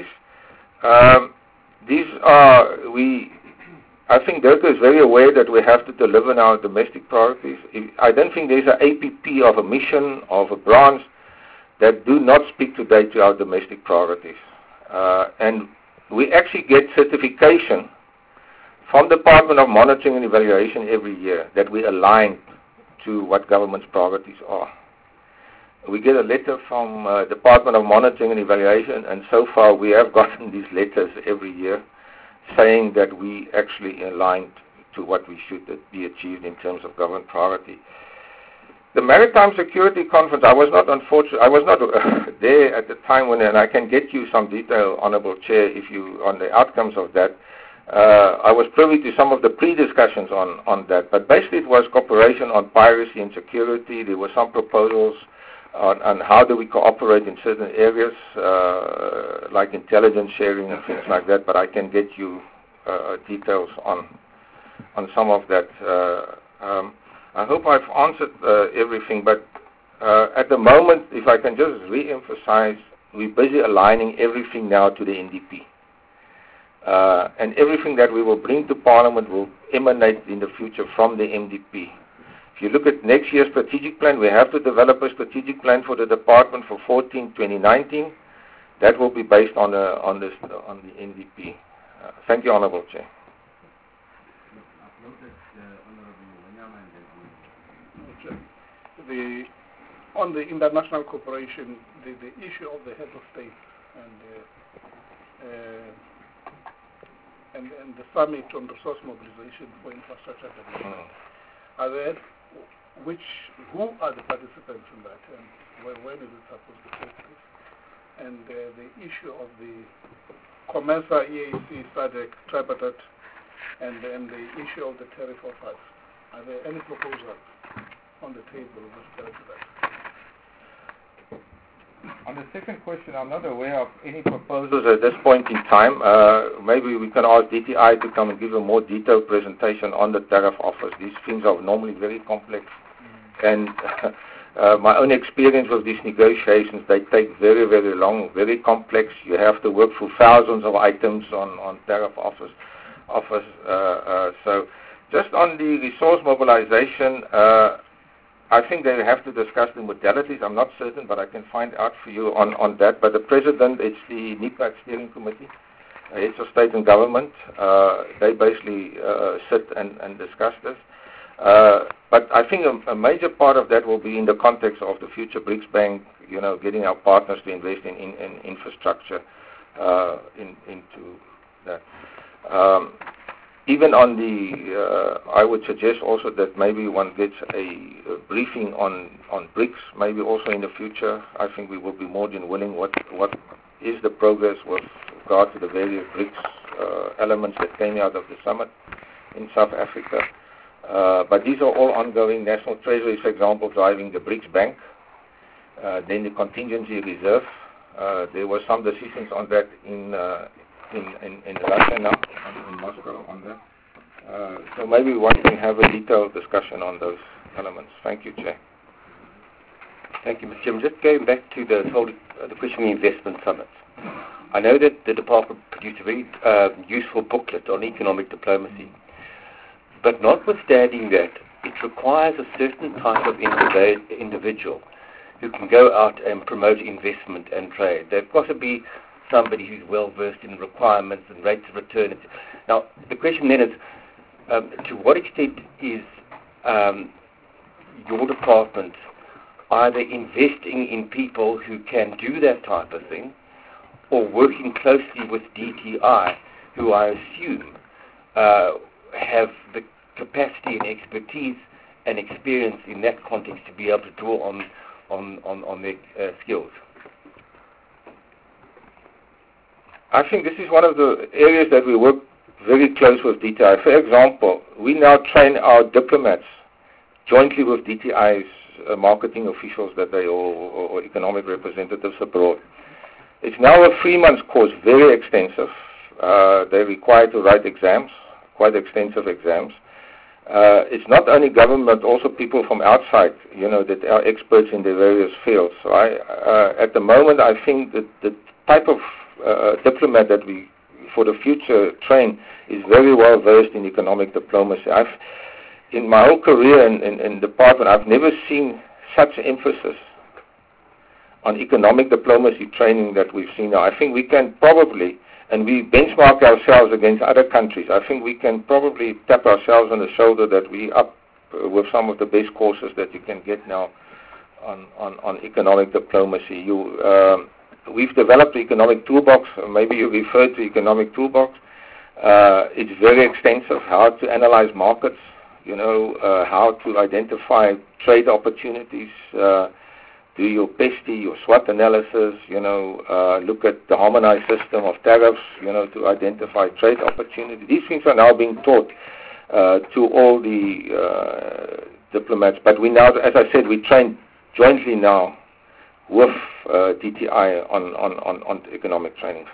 I think DIRCO is very aware that we have to deliver on our domestic priorities. I don't think there's an APP of a mission of a branch that do not speak today to our domestic priorities. And we actually get certification from the Department of Monitoring and Evaluation every year that we align to what government's priorities are. We get a letter from Department of Monitoring and Evaluation, and so far we have gotten these letters every year saying that we actually aligned to what we should be achieved in terms of government priority. The Maritime Security Conference, I was not there at the time and I can get you some detail, Honourable Chair, on the outcomes of that. I was privy to some of the pre-discussions on that, but basically it was cooperation on piracy and security. There were some proposals on how do we cooperate in certain areas, like intelligence sharing and things like that, but I can get you details on some of that. I hope I've answered everything, but at the moment, if I can just re-emphasize, we're busy aligning everything now to the NDP. And everything that we will bring to Parliament will emanate in the future from the NDP. If you look at next year's strategic plan, we have to develop a strategic plan for the department for 2019. That will be based on the NDP. Thank you, Honourable Chair. On the international cooperation, the issue of the head of state and the summit on resource mobilization for infrastructure development. Who are the participants in that, and when is it supposed to take place? And the issue of the COMESA, EAC, SADC, tripartite, and the issue of the tariff offers. Are there any proposals on the table with respect to that? On the second question, I'm not aware of any proposals at this point in time. Maybe we can ask DTI to come and give a more detailed presentation on the tariff offers. These things are normally very complex. And my own experience with these negotiations, they take very, very long, very complex. You have to work through thousands of items on tariff offers. So just on the resource mobilization, I think they have to discuss the modalities. I'm not certain, but I can find out for you on that. But the President, it's the NEPAD Steering Committee. heads of state and government. They basically sit and discuss this. But I think a major part of that will be in the context of the future BRICS Bank, getting our partners to invest in infrastructure into that. Even on the, I would suggest also that maybe one gets a briefing on BRICS, maybe also in the future. I think we will be more than willing. What is the progress with regard to the various BRICS elements that came out of the summit in South Africa? But these are all ongoing. National Treasury, for example, driving the BRICS Bank. Then the contingency reserve. There were some decisions on that in Russia now, in Moscow on that. So maybe one can have a detailed discussion on those elements. Thank you, Chair. Thank you, Mr. Chairman. Just going back to the question of the investment summit. I know that the department produced a very useful booklet on economic diplomacy, but notwithstanding that, it requires a certain type of individual who can go out and promote investment and trade. They've got to be somebody who's well versed in requirements and rates of return. Now, the question then is, to what extent is your department either investing in people who can do that type of thing, or working closely with DTI, who I assume have the capacity and expertise and experience in that context to be able to draw on their skills? I think this is one of the areas that we work very close with DTI. For example, we now train our diplomats jointly with DTI's marketing officials that they or economic representatives abroad. It's now a 3-month course, very extensive. They're required to write exams, quite extensive exams. It's not only government, also people from outside, that are experts in their various fields. So at the moment, I think that the type of diplomat that we, for the future, train is very well versed in economic diplomacy. In my whole career in department, I've never seen such emphasis on economic diplomacy training that we've seen now. I think we can probably, and we benchmark ourselves against other countries, I think we can probably tap ourselves on the shoulder that we up with some of the best courses that you can get now on economic diplomacy. We've developed the economic toolbox. Maybe you referred to economic toolbox. It's very extensive, how to analyze markets, how to identify trade opportunities, do your PESTI, your SWOT analysis, look at the harmonized system of tariffs, to identify trade opportunities. These things are now being taught to all the diplomats. But we now, as I said, we train jointly now with DTI on economic training.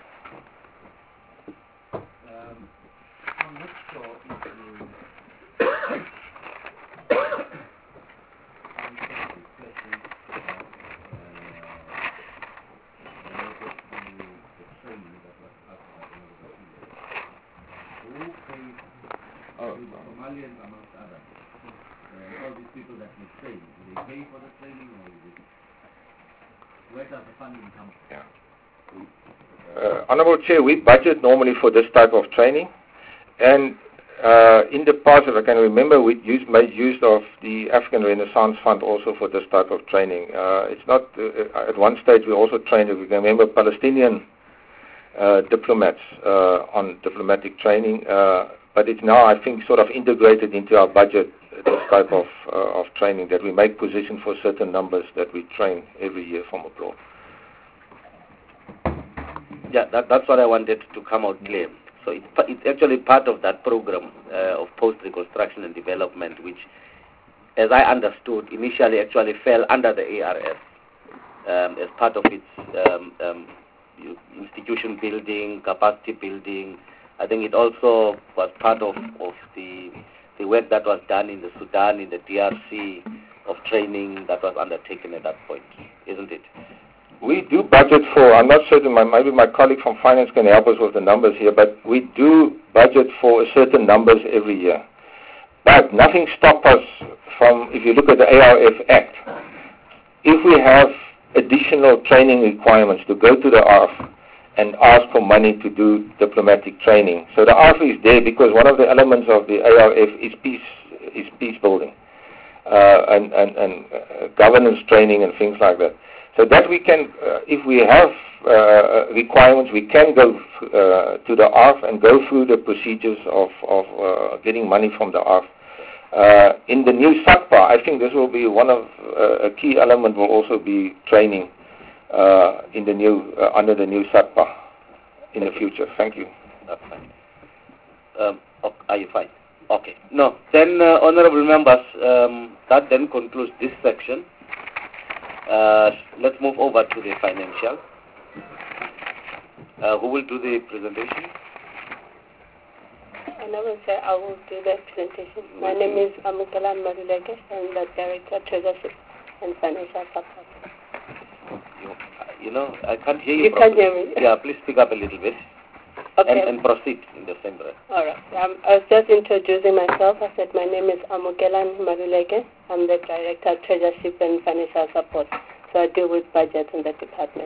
Somalians amongst others. All these people that we train, do they pay for the training, or is it, where does the funding come from? Yeah. Honorable Chair, we budget normally for this type of training, and in the past, if I can remember, we made use of the African Renaissance Fund also for this type of training. It's not, at one stage we also trained, if you can remember, Palestinian diplomats on diplomatic training, but it's now, I think, sort of integrated into our budget, this type of training, that we make position for certain numbers that we train every year from abroad. Yeah, that's what I wanted to come out clear. So it's actually part of that program of post-reconstruction and development, which, as I understood, initially actually fell under the ARS as part of its institution building, capacity building. I think it also was part of the work that was done in the Sudan, in the DRC, of training that was undertaken at that point, isn't it? We do budget for, I'm not certain, maybe my colleague from finance can help us with the numbers here, but we do budget for certain numbers every year. But nothing stops us from, if you look at the ARF Act, if we have additional training requirements to go to the ARF and ask for money to do diplomatic training. So the ARF is there because one of the elements of the ARF is peace building and governance training and things like that. So that we can, if we have requirements, we can go to the ARF and go through the procedures of getting money from the ARF. In the new SACPA, I think this will be one of a key element will also be training in the new under the new SACPA in the future. Thank you. That's fine. Are you fine? Okay. No. Then, honourable members, that then concludes this section. Let's move over to the financial. Who will do the presentation? I will do the presentation. My name is Amukela Maruleke. I'm the Director of Treasury and Financial Support. You know, I can't hear you. You properly. can't hear me? Yeah, please speak up a little bit. Okay. And proceed in the same breath. All right. I was just introducing myself. I said my name is Amukela Maruleke. I'm the Director of Treasury and Financial Support. So I deal with budgets in the department.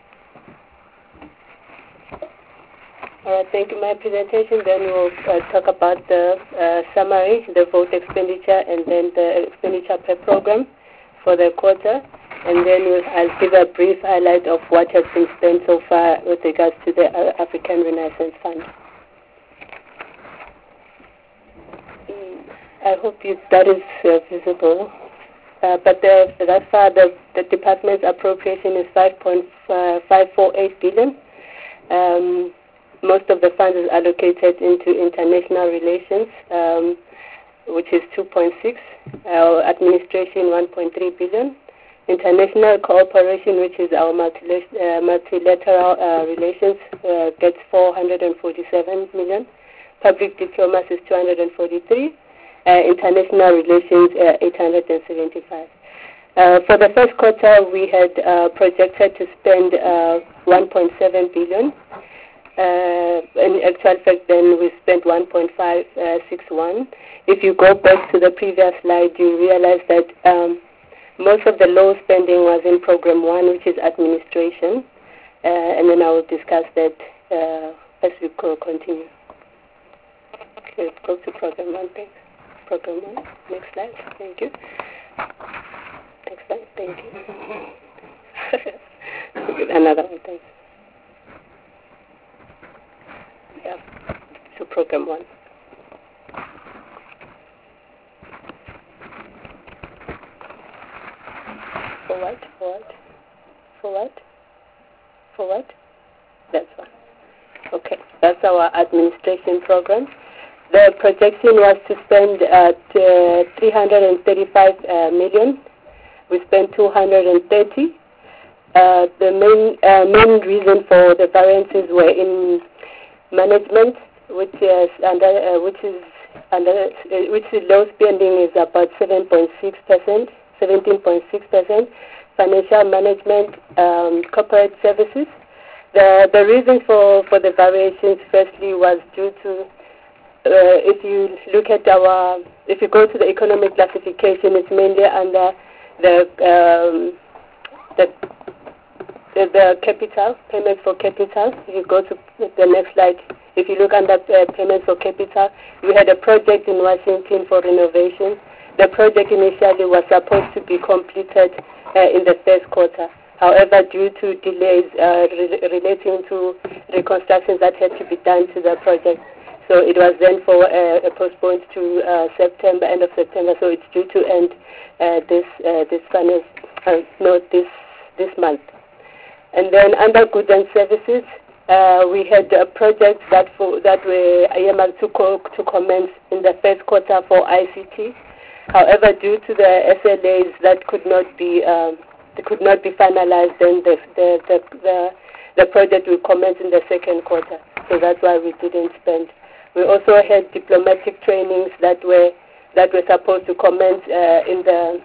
All right, thank you. My presentation then will talk about the summary, the vote expenditure, and then the expenditure per program for the quarter. And then I'll give a brief highlight of what has been spent so far with regards to the African Renaissance Fund. I hope that is visible. But thus far, the department's appropriation is 5.548 billion. Most of the funds is allocated into international relations, which is 2.6. Our administration, 1.3 billion. International cooperation, which is our multilateral relations, gets 447 million. Public diplomacy is 243. International relations, 875. For the first quarter, we had projected to spend 1.7 billion. In actual fact, then we spent 1.561. If you go back to the previous slide, you realize that most of the low spending was in Program 1, which is administration, and then I will discuss that as we continue. Okay, let's go to Program 1, thanks. Program 1, next slide, thank you. Next slide, thank you. Another one, thanks. Yeah, so Program 1. Forward. That's one. Okay, that's our administration program. The projection was to spend 335 million. We spent 230. The main reason for the variances were in management, which is low spending is about 7.6%, 17.6%. Financial management, corporate services. The reason for the variations, firstly, was due to if you look at if you go to the economic classification, it's mainly under the capital, payments for capital. If you go to the next slide, if you look under payments for capital, we had a project in Washington for renovation. The project initially was supposed to be completed in the first quarter. However, due to delays relating to reconstructions that had to be done to the project, so it was then postponed to September, end of September. So it's due to end this month. And then under goods and services, we had projects that were earmarked to commence in the first quarter for ICT. However, due to the SLAs that could not be finalized, then the project will commence in the second quarter. So that's why we didn't spend. We also had diplomatic trainings that were supposed to commence in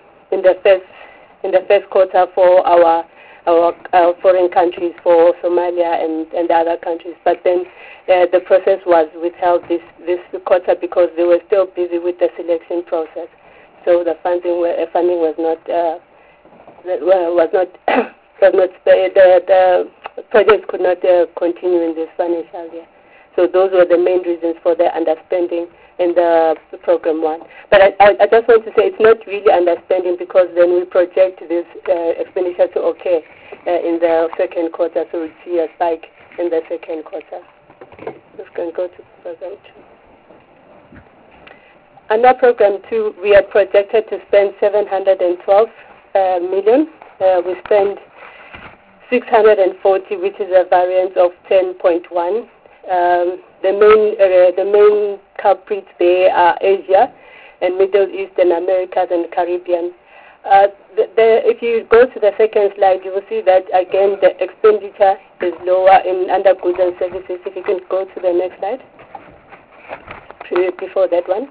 the first quarter for our foreign countries, for Somalia and other countries. But then the process was withheld this quarter because they were still busy with the selection process. So the funding was not projects could not continue in this financial year. So those were the main reasons for the underspending in the program 1. But I just want to say it's not really underspending, because then we project this expenditure to occur in the second quarter, so we see a spike in the second quarter. Just going to go to program 2. Under program 2, we are projected to spend 712 million. We spend 640, which is a variance of 10.1. The main culprits there are Asia and Middle East and Americas and Caribbean. If you go to the second slide, you will see that again the expenditure is lower under goods and services. If you can go to the next slide, before that one.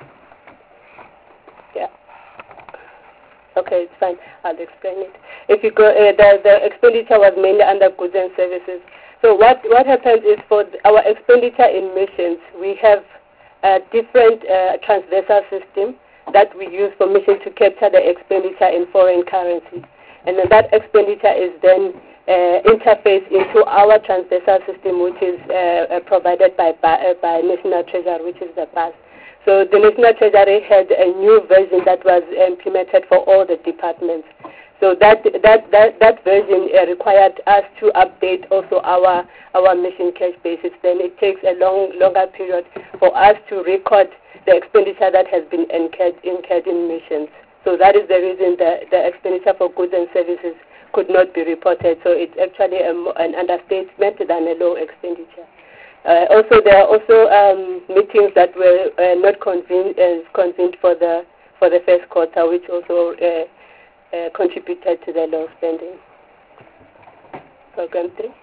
Yeah. Okay, it's fine. I'll explain it. If you go, the expenditure was mainly under goods and services. So what happens is, for our expenditure in missions, we have a different transversal system that we use for mission to capture the expenditure in foreign currency. And then that expenditure is then interfaced into our transversal system, which is provided by National Treasury, which is the BAS. So the National Treasury had a new version that was implemented for all the departments. So that version required us to update also our mission cash basis. Then it takes a longer period for us to record the expenditure that has been incurred in missions. So that is the reason the expenditure for goods and services could not be reported. So it's actually an understatement than a low expenditure. Also, there are also meetings that were not convened for the first quarter, which also contributed to the low spending. Program 3.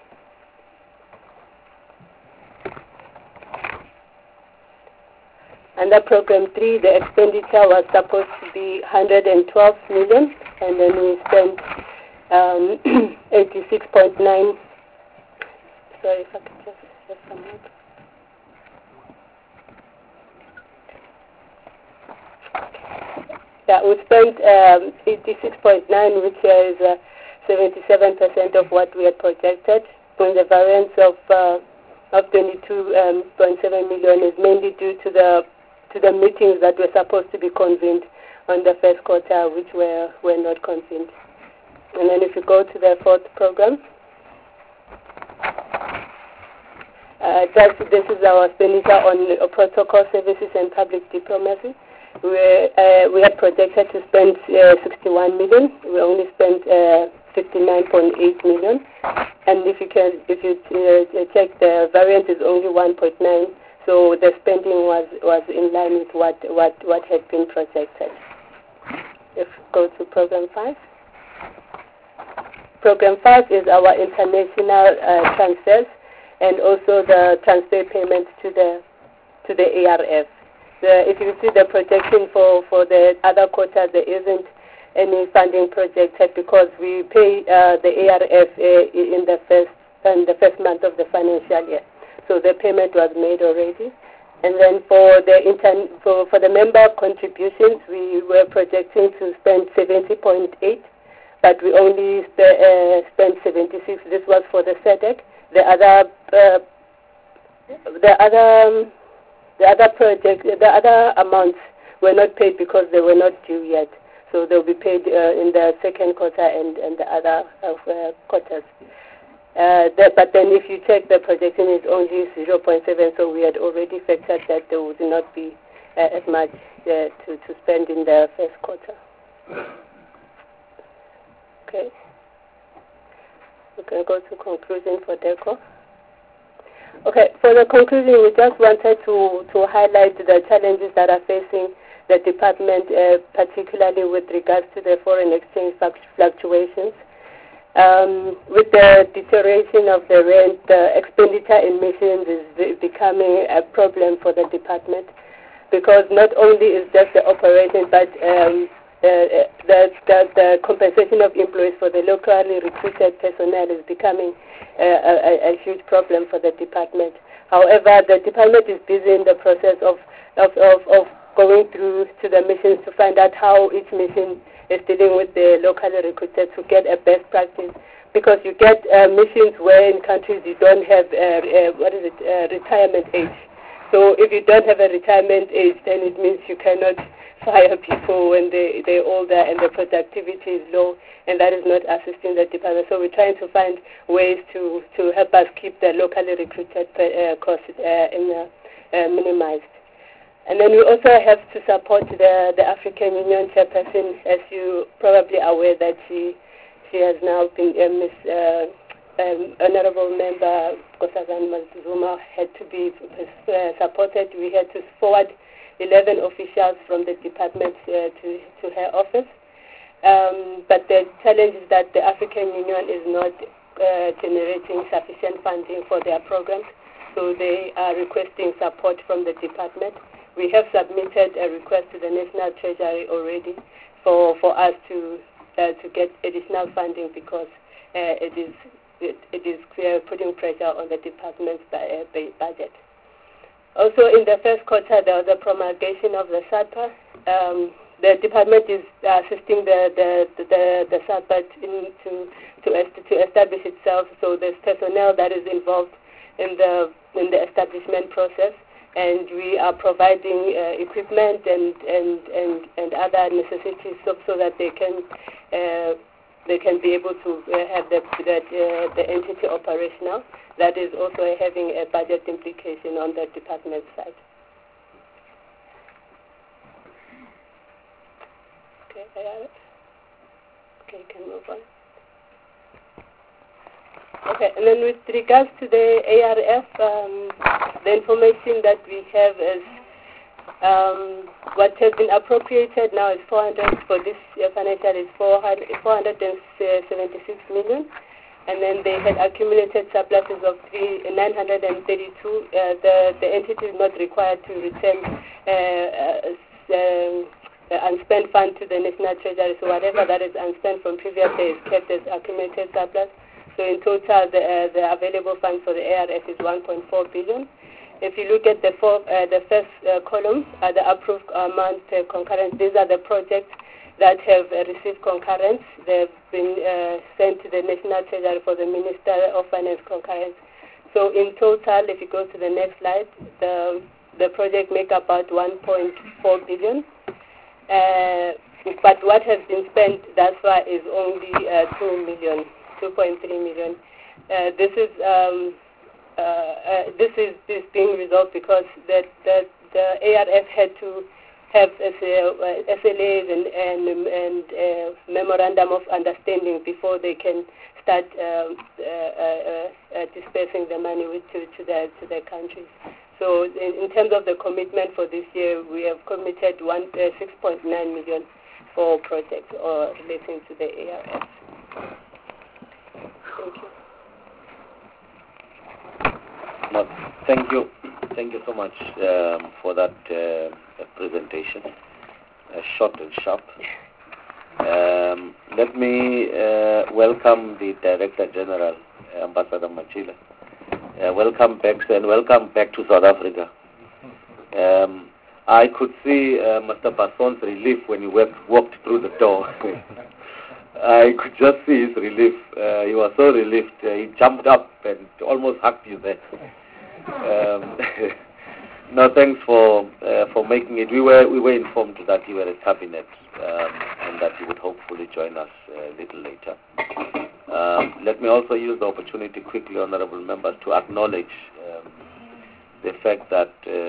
Under Program 3, the expenditure was supposed to be 112 million, and then we spent 86.9. Sorry, if I could just have some more. Yeah, we spent 86.9, which is 77% of what we had projected. When the variance of 22.7 million is mainly due to the meetings that were supposed to be convened on the first quarter, which were not convened. And then if you go to the fourth program, this is our expenditure on protocol services and public diplomacy. We had projected to spend 61 million. We only spent 59.8 million. And if you check, the variance is only 1.9. So the spending was in line with what had been projected. If we go to Program 5. Program 5 is our international transfers and also the transfer payments to the ARF. If you see the projection for the other quarter, there isn't any funding projected because we pay the ARF in the first month of the financial year. So the payment was made already. And then for the member contributions, we were projecting to spend 70.8, but we only spent 76. This was for the SEDEC. The other amounts were not paid because they were not due yet. So they'll be paid in the second quarter and the other quarters. But then if you check, the projection is only 0.7, so we had already factored that there would not be as much to spend in the first quarter. Okay. We can go to conclusion for DECO. Okay, for the conclusion, we just wanted to highlight the challenges that are facing the department, particularly with regards to the foreign exchange fluctuations. With the deterioration of the rand, the expenditure in missions is becoming a problem for the department because not only is just the operation, but the compensation of employees for the locally recruited personnel is becoming a huge problem for the department. However, the department is busy in the process of going through to the missions to find out how each mission is dealing with the locally recruited to get a best practice because you get missions where in countries you don't have retirement age. So if you don't have a retirement age, then it means you cannot fire people when they're older and the productivity is low, and that is not assisting the department. So we're trying to find ways to help us keep the locally recruited costs minimized. And then we also have to support the African Union chairperson, as you probably are aware that she has now been Honorable Member Nkosazana Mazuma had to be supported. We had to forward 11 officials from the department to her office. But the challenge is that the African Union is not generating sufficient funding for their programs, so they are requesting support from the department. We have submitted a request to the National Treasury already for us to get additional funding, because it is putting pressure on the department's budget. Also, in the first quarter, there was a promulgation of the SADPA. The department is assisting the SADPA to establish itself. So there's personnel that is involved in the establishment process, and we are providing equipment and other necessities so that they can be able to have the entity operational. That is also having a budget implication on the department side. Okay, I have it. Okay, you can move on. Okay, and then with regards to the ARF, the information that we have is what has been appropriated now is 400 for this financial is 476 million. And then they had accumulated surpluses of 932. The entity is not required to return unspent fund to the National Treasury. So whatever that is unspent from previous days kept as accumulated surplus. So in total, the available funds for the ARF is 1.4 billion. If you look at the first column, the approved amount per concurrence, these are the projects that have received concurrence. They've been sent to the National Treasury for the Minister of Finance concurrence. So in total, if you go to the next slide, the project make about 1.4 billion. But what has been spent thus far is only 2.3 million. This is being resolved because the ARF had to have SLAs and memorandum of understanding before they can start dispersing the money to the countries. So in terms of the commitment for this year, we have committed 6.9 million for projects relating to the ARF. Thank you. No, thank you so much for that presentation, short and sharp. Let me welcome the Director General, Ambassador Machila. Welcome back, and welcome back to South Africa. I could see Mr. Basson's relief when he walked through the door. I could just see his relief. He was so relieved. He jumped up and almost hugged you there. No, thanks for making it. We were informed that you were at Cabinet and that you would hopefully join us a little later. Let me also use the opportunity quickly, honourable members, to acknowledge the fact that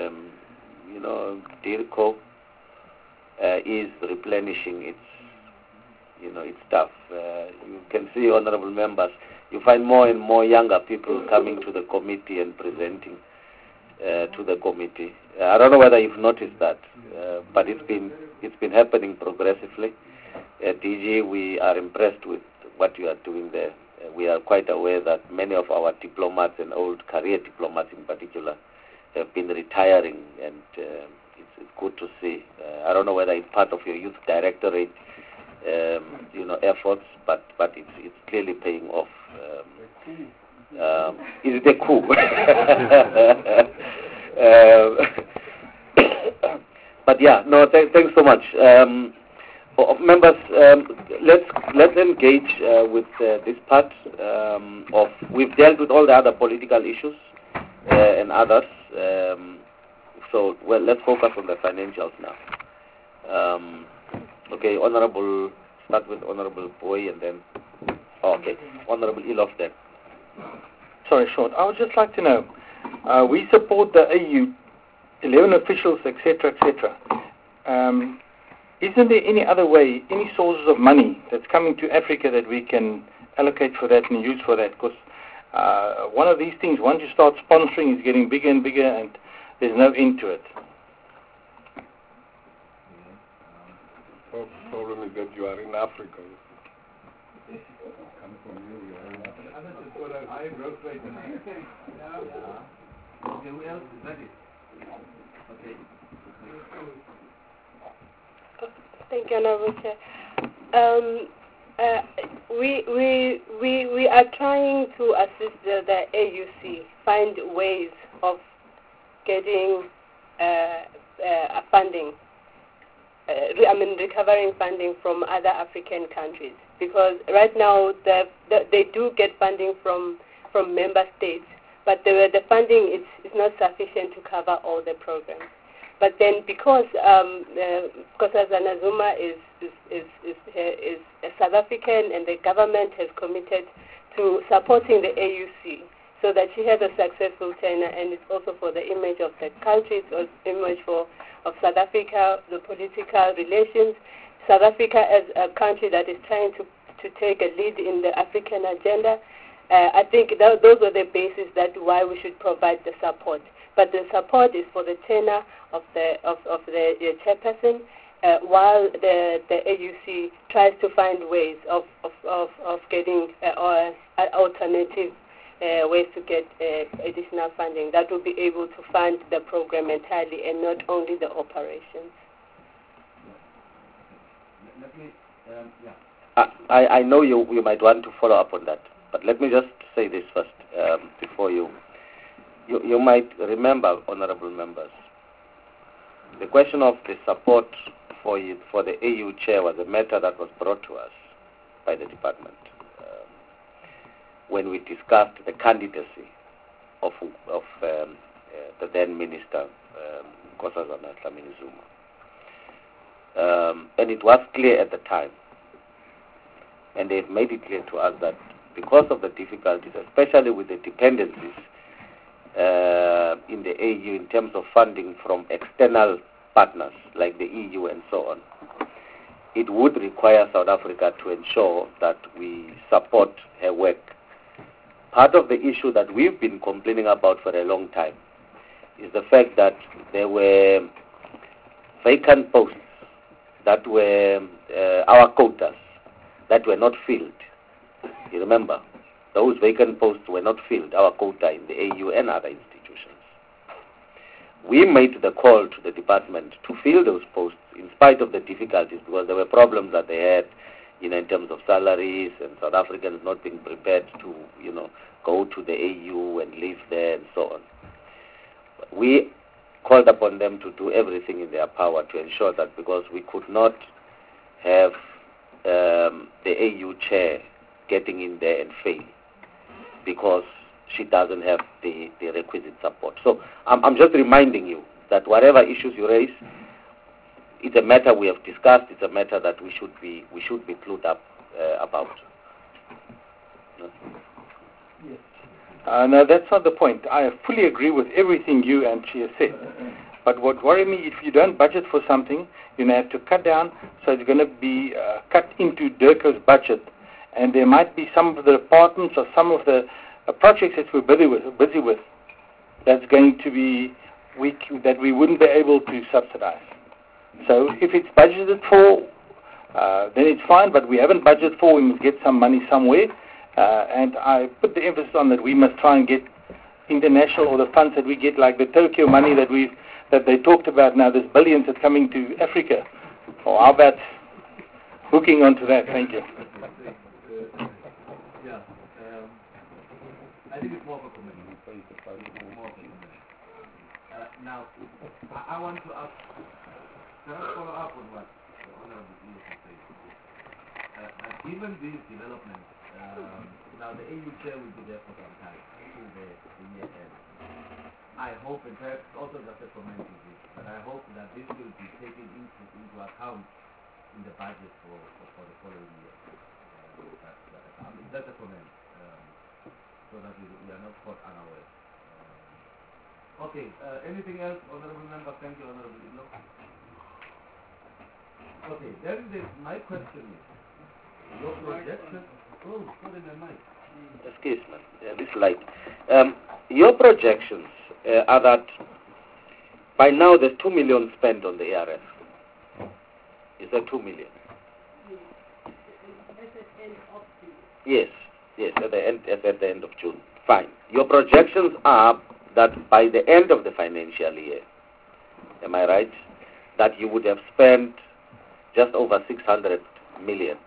DIRCO is replenishing its staff. You can see, honourable members, you find more and more younger people coming to the committee and presenting to the committee. I don't know whether you've noticed that, but it's been happening progressively. DG, we are impressed with what you are doing there. We are quite aware that many of our diplomats and old career diplomats in particular have been retiring, and it's good to see. I don't know whether it's part of your youth directorate efforts, but it's clearly paying off. Is it a coup? But yeah, no, thanks so much. Members, let's engage with this part of. We've dealt with all the other political issues and others. So let's focus on the financials now. Okay, Honorable. Start with Honorable Boy and then. Okay, Honorable Elof then. Sorry, short. I would just like to know. We support the AU, 11 officials, etc., etc. Isn't there any other way, any sources of money that's coming to Africa that we can allocate for that and use for that? Because one of these things, once you start sponsoring, is getting bigger and bigger, and there's no end to it. The problem is that you are in Africa. Okay, who else is ready? Okay. Thank you, Honorable Chair. We are trying to assist the AUC find ways of getting funding. Recovering funding from other African countries, because right now they do get funding from member states, but the funding is not sufficient to cover all the programs. But then because Nkosazana Zuma is a South African, and the government has committed to supporting the AUC so that she has a successful tenure, and it's also for the image of the country, it's also image of South Africa, the political relations. South Africa as a country that is trying to take a lead in the African agenda. I think those are the basis that why we should provide the support. But the support is for the tenure of the chairperson, while the AUC tries to find ways of getting alternative ways to get additional funding that will be able to fund the program entirely and not only the operations. I know you might want to follow up on that, but let me just say this first before you might remember, honorable members, the question of the support for the AU chair was a matter that was brought to us by the department when we discussed the candidacy of the then minister, Nkosazana Dlamini Zuma. And it was clear at the time, and they've made it clear to us that because of the difficulties, especially with the dependencies in the AU in terms of funding from external partners like the EU and so on, it would require South Africa to ensure that we support her work. Part of the issue that we've been complaining about for a long time is the fact that there were vacant posts that were our quotas that were not filled. You remember? Those vacant posts were not filled, our quota in the AU and other institutions. We made the call to the department to fill those posts in spite of the difficulties, because there were problems that they had, in terms of salaries and South Africans not being prepared to, go to the AU and live there and so on. We called upon them to do everything in their power to ensure that, because we could not have the AU chair getting in there and fail because she doesn't have the requisite support. So I'm just reminding you that whatever issues you raise, it's a matter we have discussed. It's a matter that we should be clued up about. Yes. No, that's not the point. I fully agree with everything you and she has said. But what worries me, if you don't budget for something, you have to cut down, so it's going to be cut into DIRCO's budget. And there might be some of the departments or some of the projects that we're busy with that's going to be weak, that we wouldn't be able to subsidize. So if it's budgeted for, then it's fine, but we haven't budgeted for, we must get some money somewhere. And I put the emphasis on that we must try and get international, or the funds that we get, like the Tokyo money that they talked about now, there's billions that's coming to Africa. Or how about hooking onto that? Thank you. I think it's more of a comment. Now, I want to ask, can I follow up on what Honorable Ian said, given these developments, now the AU chair will be there for some time until the year end. I hope, in fact, also just a comment to this, but I hope that this will be taken into account in the budget for the following year. That's a comment, so that we are not caught unaware. Okay, anything else, Honorable Member? Thank you, Honorable Iglo. Okay, then my question is, your projection... Oh, sorry, my mic. Excuse me, this light. Your projections are that by now there's 2 million spent on the ARF. Is that 2 million? Yes, at the end of June. Fine. Your projections are that by the end of the financial year, am I right, that you would have spent just over 600 million.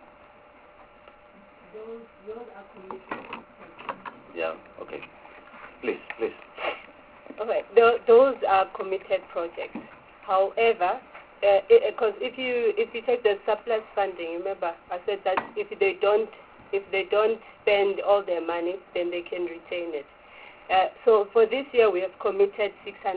Those are committed. Yeah, okay. Please. Okay, those are committed projects. However, because if you take the surplus funding, remember I said that if they don't spend all their money, then they can retain it. So for this year, we have committed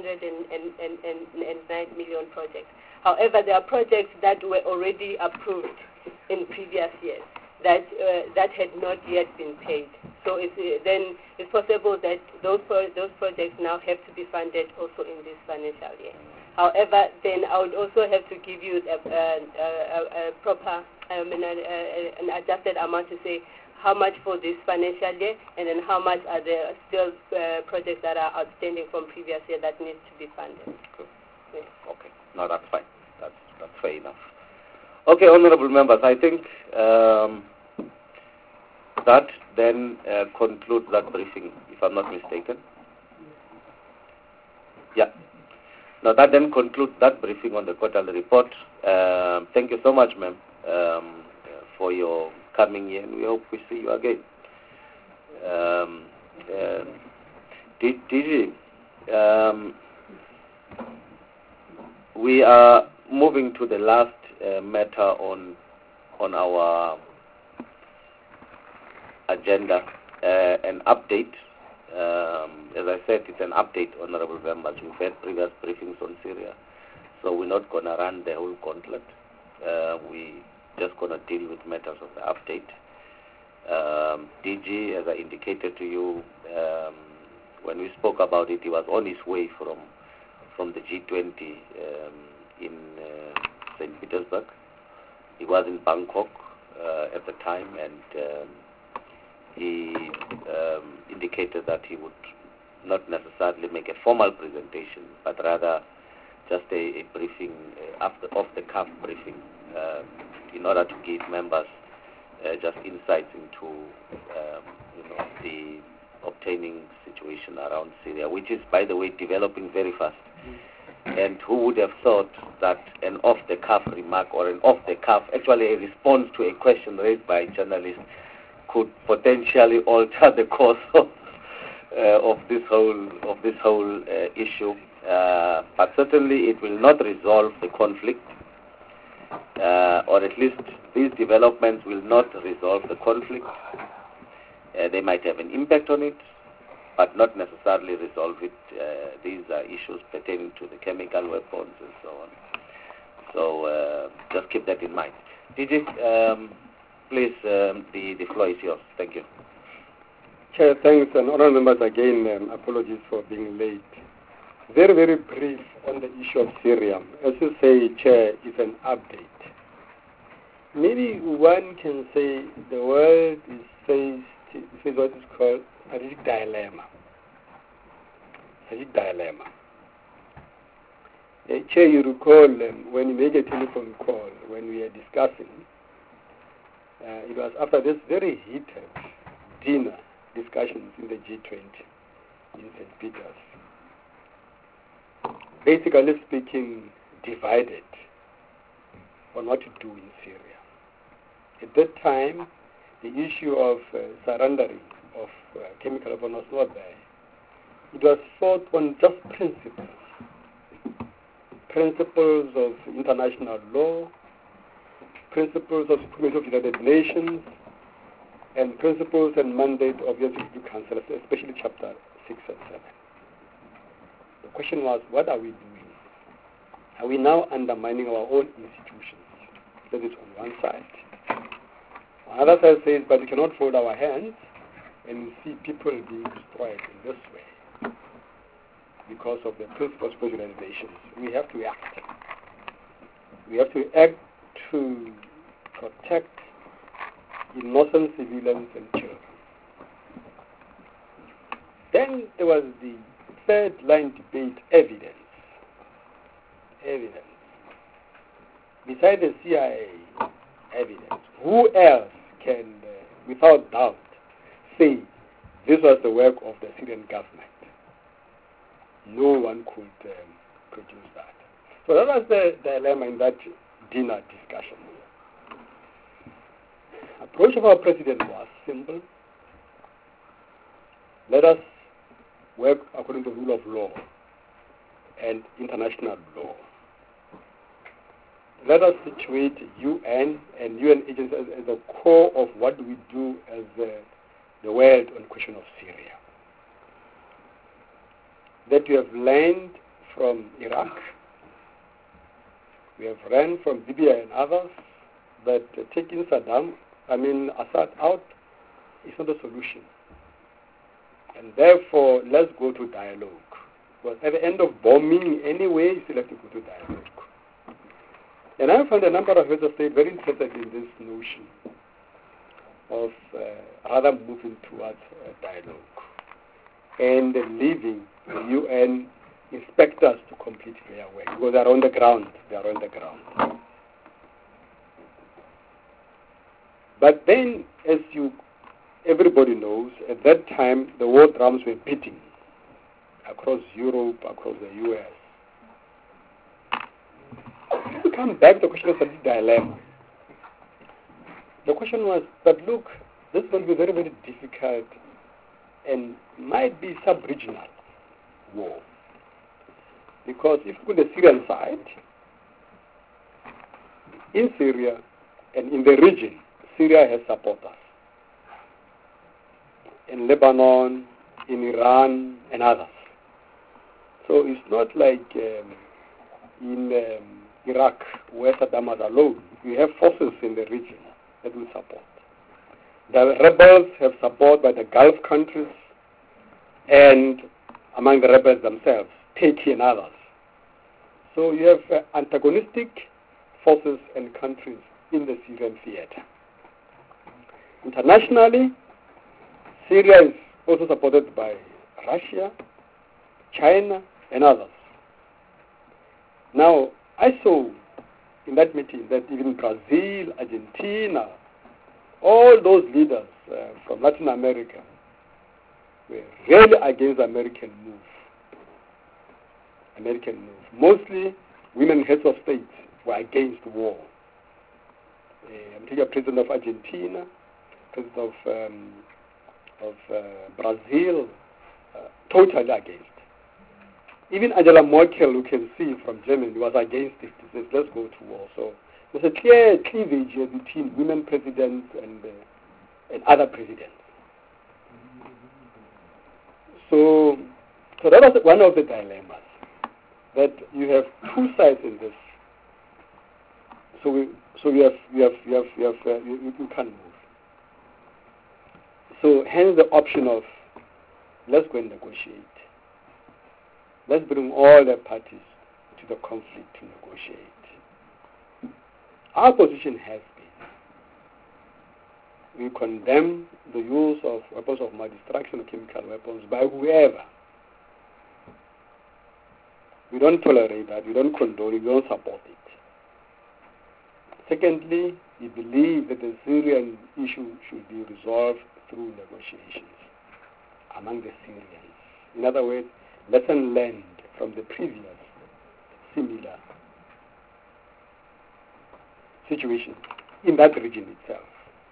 609 million projects. However, there are projects that were already approved in previous years that had not yet been paid. So then it's possible that those projects now have to be funded also in this financial year. However, then I would also have to give you a proper, an adjusted amount to say how much for this financial year, and then how much are there still projects that are outstanding from previous year that need to be funded. Good. Yeah. Okay. No, that's fine. That's fair enough. Okay, honourable members, I think that then concludes that briefing, if I'm not mistaken. Yeah. Now that then concludes that briefing on the quarterly report. Thank you so much, ma'am, for your coming here, and we hope we see you again. DG, we are moving to the last matter on our agenda, an update. As I said, it's an update, honourable members. We've had previous briefings on Syria, so we're not going to run the whole gauntlet. We just going to deal with matters of the update. DG, as I indicated to you, when we spoke about it, he was on his way from the G20 in St. Petersburg. He was in Bangkok at the time, and he indicated that he would not necessarily make a formal presentation, but rather just a briefing, off-the-cuff briefing, in order to give members just insights into the obtaining situation around Syria, which is, by the way, developing very fast. And who would have thought that an off-the-cuff remark or an off-the-cuff, actually a response to a question raised by a journalist, could potentially alter the course of this whole issue. But certainly it will not resolve the conflict, or at least these developments will not resolve the conflict. They might have an impact on it, but not necessarily resolve it. These are issues pertaining to the chemical weapons and so on. So just keep that in mind. DG, please, the floor is yours. Thank you. Chair, thanks, and honourable members again, apologies for being late. Very, very brief on the issue of Syria. As you say, Chair, it's an update. Maybe one can say the world is faced what is called a dilemma. Chair, you recall when you made a telephone call, when we were discussing, it was after this very heated dinner discussions in the G20 in St. Peter's. Basically speaking, divided on what to do in Syria. At that time, the issue of surrendering of chemical weapons was not there. It was fought on just principles of international law, principles of Supremacy of United Nations, and principles and mandate of the Security Council, especially Chapter 6 and 7. The question was, what are we doing? Are we now undermining our own institutions? That is on one side. On the other side says, but we cannot fold our hands and we see people being destroyed in this way because of the principles of United Nations. We have to act. We have to act to protect innocent civilians and children. Then there was the third line debate, evidence. Evidence. Besides the CIA evidence, who else can, without doubt, say this was the work of the Syrian government? No one could produce that. So that was the dilemma in that dinner discussion. The approach of our president was simple. Let us work according to the rule of law and international law. Let us situate UN and UN agencies as the core of what we do as the world on the question of Syria. That we have learned from Iraq, we have learned from Libya and others, that taking Assad out is not a solution. And therefore, let's go to dialogue. But at the end of bombing anyway, you still have to go to dialogue. And I found a number of heads of state very interested in this notion of rather moving towards dialogue and leaving the UN inspectors to complete their work because they are on the ground. But then, as everybody knows, at that time the war drums were beating across Europe, across the US. To come back to the question of the dilemma. The question was, but look, this will be very, very difficult and might be sub-regional war. Because if you go to the Syrian side, in Syria and in the region, Syria has supporters. In Lebanon, in Iran, and others. So it's not like in Iraq, where Saddam was alone. You have forces in the region that will support. The rebels have support by the Gulf countries and among the rebels themselves, Turkey and others. So you have antagonistic forces and countries in the Syrian theater. Internationally, Syria is also supported by Russia, China, and others. Now, I saw in that meeting that even Brazil, Argentina, all those leaders from Latin America were really against the American move. Mostly women heads of state were against war. I'm taking a president of Argentina, president of Brazil, totally against. Even Angela Merkel, you can see from Germany, was against it. She says, let's go to war. So there's a clear cleavage between women presidents and other presidents. So that was one of the dilemmas, that you have two sides in this. So you can't move. So hence the option of let's go and negotiate. Let's bring all the parties to the conflict to negotiate. Our position has been, we condemn the use of weapons of mass destruction or chemical weapons by whoever. We don't tolerate that, we don't condone it, we don't support it. Secondly, we believe that the Syrian issue should be resolved through negotiations among the Syrians. In other words, lesson learned from the previous similar situation in that region itself.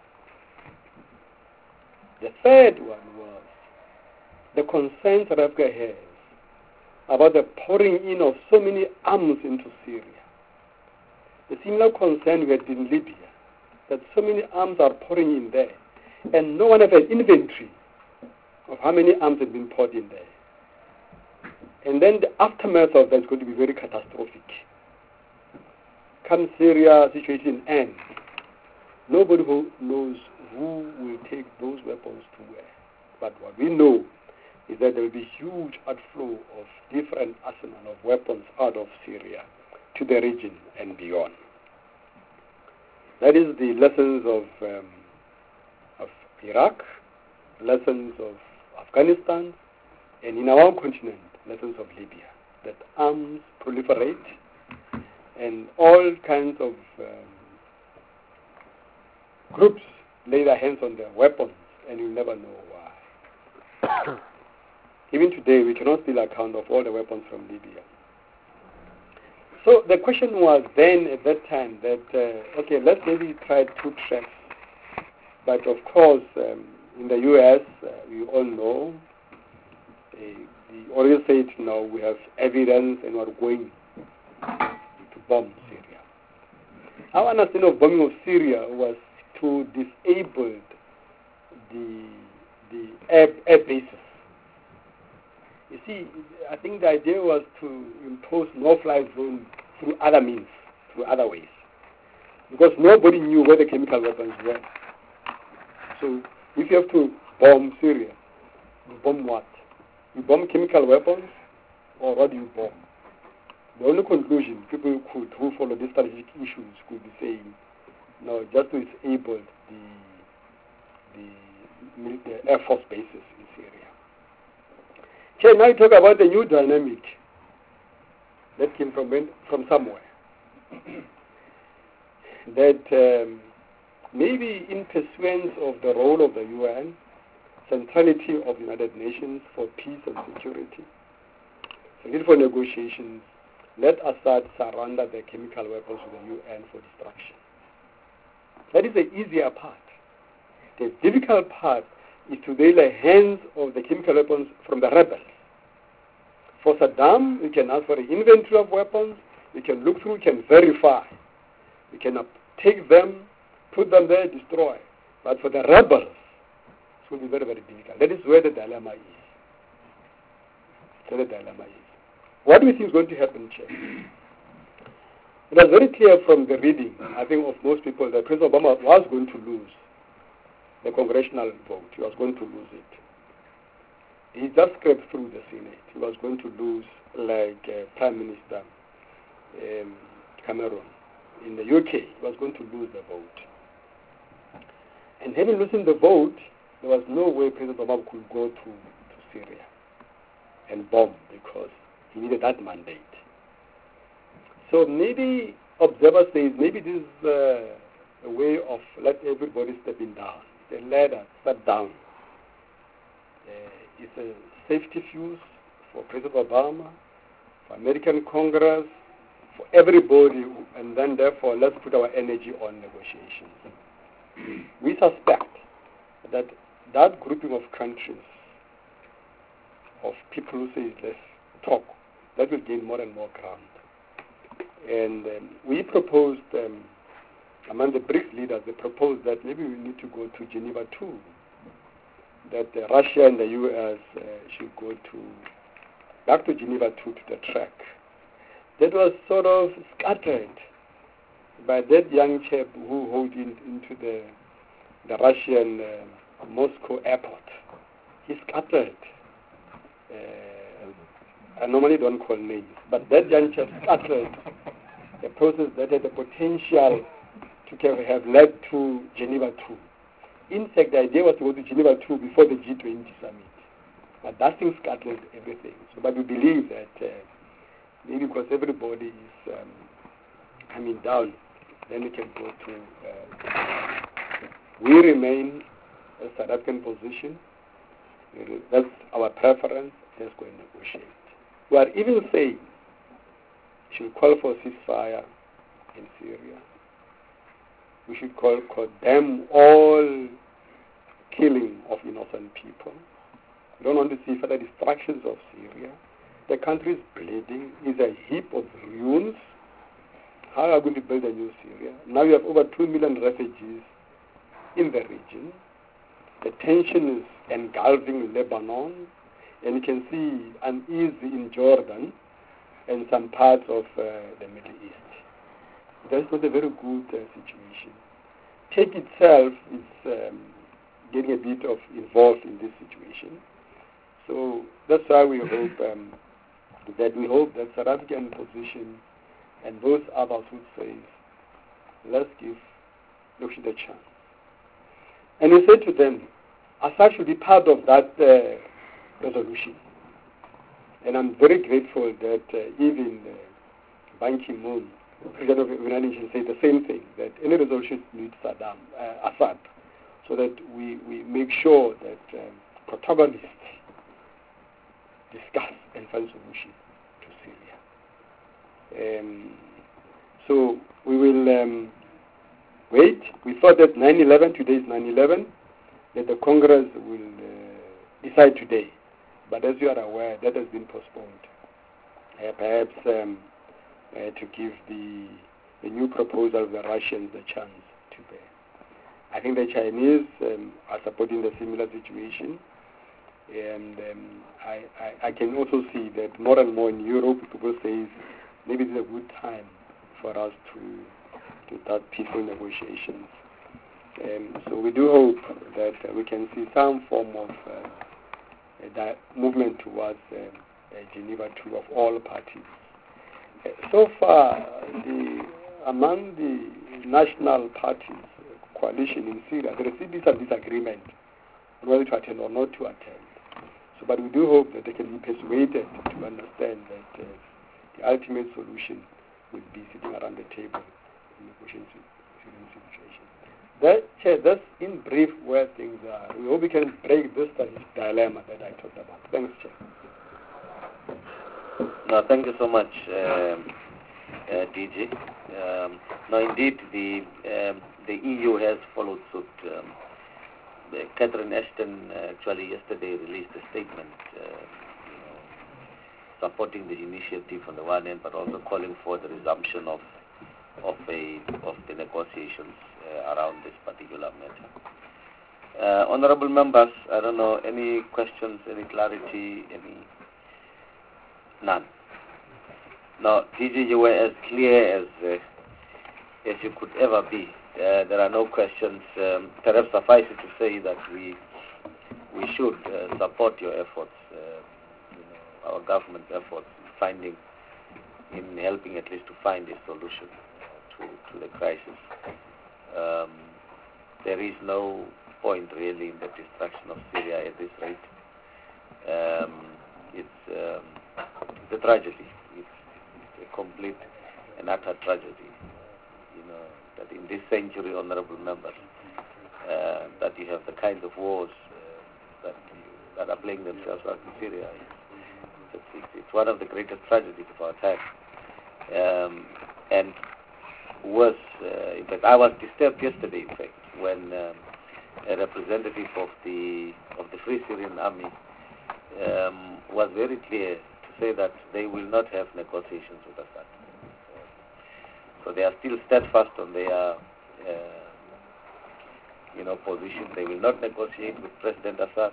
The third one was the concern South Africa has about the pouring in of so many arms into Syria. The similar concern we had in Libya, that so many arms are pouring in there, and no one has an inventory of how many arms have been poured in there. And then the aftermath of that is going to be very catastrophic. Come Syria situation ends, nobody who knows who will take those weapons to where. But what we know is that there will be huge outflow of different arsenal of weapons out of Syria to the region and beyond. That is the lessons of Iraq, lessons of Afghanistan, and in our own continent, lessons of Libya, that arms proliferate and all kinds of groups lay their hands on their weapons, and you never know why. Even today, we cannot still account of all the weapons from Libya. So the question was then at that time that, okay, let's maybe try 2 tracks. But of course, in the U.S., we all know, we always say it now, we have evidence and we're going to bomb Syria. Our understanding of bombing of Syria was to disable the air bases. You see, I think the idea was to impose no-fly zone through other means, through other ways. Because nobody knew where the chemical weapons were. So if you have to bomb Syria, you bomb what? You bomb chemical weapons, or what do you bomb? The only conclusion people who follow these strategic issues could be saying, no, just to disable the Air Force bases in Syria. Okay, now you talk about the new dynamic that came from somewhere. That maybe in pursuance of the role of the UN, centrality of the United Nations for peace and security, for negotiations, let Assad surrender the chemical weapons to the UN for destruction. That is the easier part. The difficult part is to lay the hands of the chemical weapons from the rebels. For Saddam, we can ask for an inventory of weapons, we can look through, we can verify. We can take them, put them there, destroy. But for the rebels, it will be very, very difficult. That is where the dilemma is. What do we think is going to happen, Chair? It was very clear from the reading, I think, of most people that President Obama was going to lose the congressional vote. He was going to lose it. He just scraped through the Senate. He was going to lose, like Prime Minister Cameron in the UK. He was going to lose the vote. And having losing the vote, there was no way President Obama could go to Syria and bomb because he needed that mandate. So maybe observers say maybe this is a way of let everybody stepping down. The ladder step down. It's a safety fuse for President Obama, for American Congress, for everybody, and then therefore let's put our energy on negotiations. We suspect that that grouping of countries, of people who say let's talk, that will gain more and more ground. And we proposed, among the BRICS leaders, they proposed that maybe we need to go to Geneva too, that Russia and the US should go back to Geneva too, to the track. That was sort of scattered by that young chap who hauled into the Russian Moscow airport. He scattered. I normally don't call names, but that young chap scattered a process that had the potential to have led to Geneva 2. In fact, the idea was to go to Geneva 2 before the G20 summit. But that thing scattered everything. So, but we believe that maybe because everybody is coming down, then we can go to... we remain a South African position. That's our preference. Let's go and negotiate. We are even saying we should call for a ceasefire in Syria. We should condemn all killing of innocent people. We don't want to see further destructions of Syria. The country is bleeding, is a heap of ruins. how are we going to build a new Syria? Now you have over 2 million refugees in the region. The tension is engulfing Lebanon, and you can see unease in Jordan and some parts of the Middle East. That's not a very good situation. Turkey itself is getting a bit involved in this situation. So that's why we hope that South African position and those others would say, let's give Luxembourg a chance. And we said to them, Assad should be part of that resolution. And I'm very grateful that even Ban Ki-moon, President of the United Nations, said the same thing, that any resolution needs Assad, so that we make sure that protagonists discuss and find solution to Syria. So we will wait. We thought that 9/11, today is 9/11, that the Congress will decide today. But as you are aware, that has been postponed. Perhaps to give the new proposal of the Russians the chance to bear. I think the Chinese are supporting the similar situation. And I can also see that more and more in Europe, people say maybe it's a good time for us to start peaceful negotiations. So we do hope that we can see some form of that movement towards Geneva II of all parties. So far, among the national parties, coalition in Syria, there is some disagreement on whether to attend or not to attend. So, but we do hope that they can be persuaded to understand that the ultimate solution will be sitting around the table in negotiating Syrian situation. That's in brief where things are. We hope we can break this dilemma that I talked about. Thanks, Chair. No, thank you so much, DG. No, indeed, the EU has followed suit. Catherine Ashton actually yesterday released a statement supporting the initiative on the one hand, but also calling for the resumption of the negotiations around this particular matter. Honorable members, I don't know, any questions, any clarity, none? Now, DG, you were as clear as you could ever be. There are no questions. Perhaps suffice it to say that we should support your efforts, our government's efforts in helping at least to find a solution to the crisis. There is no point really in the destruction of Syria at this rate. It's a tragedy. It's a complete and utter tragedy. That in this century, honorable members, that you have the kinds of wars that are playing themselves out in Syria. It's one of the greatest tragedies of our time. And worse, in fact, I was disturbed yesterday, in fact, when a representative of the Free Syrian Army was very clear to say that they will not have negotiations with Assad. So they are still steadfast on their position. They will not negotiate with President Assad.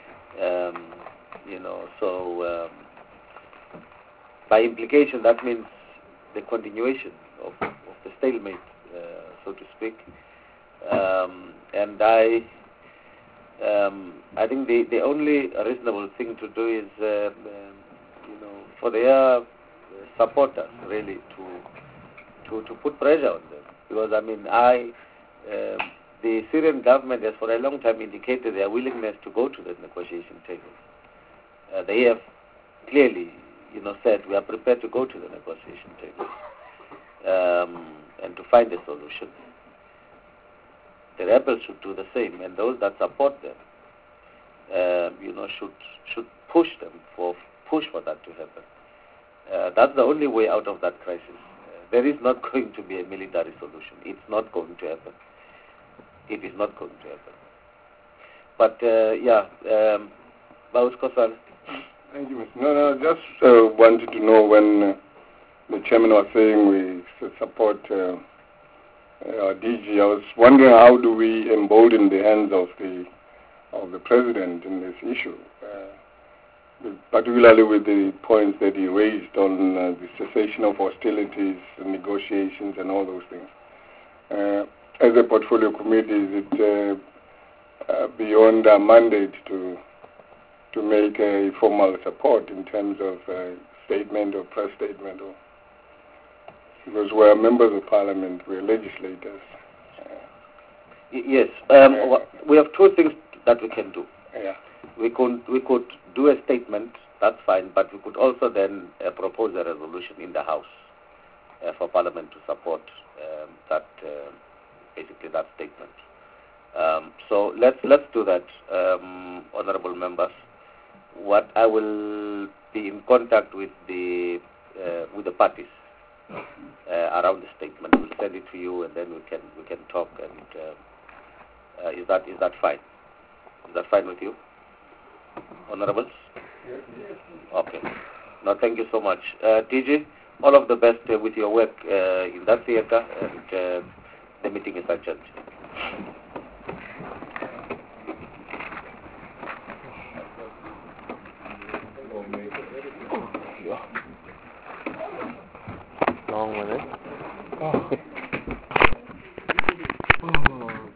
So by implication, that means the continuation of the stalemate, so to speak. And I think the only reasonable thing to do is, for their supporters really to put pressure on them, because the Syrian government has for a long time indicated their willingness to go to the negotiation table. They have clearly, said we are prepared to go to the negotiation table and to find a solution. The rebels should do the same, and those that support them, should push for that to happen. That's the only way out of that crisis. There is not going to be a military solution. It's not going to happen. It is not going to happen. But Baus Kosala. Thank you, Mr. No, just wanted to know when the chairman was saying we support our DG. I was wondering how do we embolden the hands of the president in this issue, particularly with the points that he raised on the cessation of hostilities, negotiations, and all those things. As a portfolio committee, is it beyond our mandate to make a formal support in terms of statement or press statement, or because we're members of parliament, we're legislators. Yes, we have two things that we can do. Yeah. We could do a statement, that's fine, but we could also then propose a resolution in the House for Parliament to support basically that statement. So let's do that, honourable members. What I will be in contact with the parties around the statement. We'll send it to you, and then we can talk. And is that fine? Is that fine with you, honourables? Yes. Okay. No, thank you so much, DG. All of the best with your work in that theatre, and the meeting is adjourned. Long with it.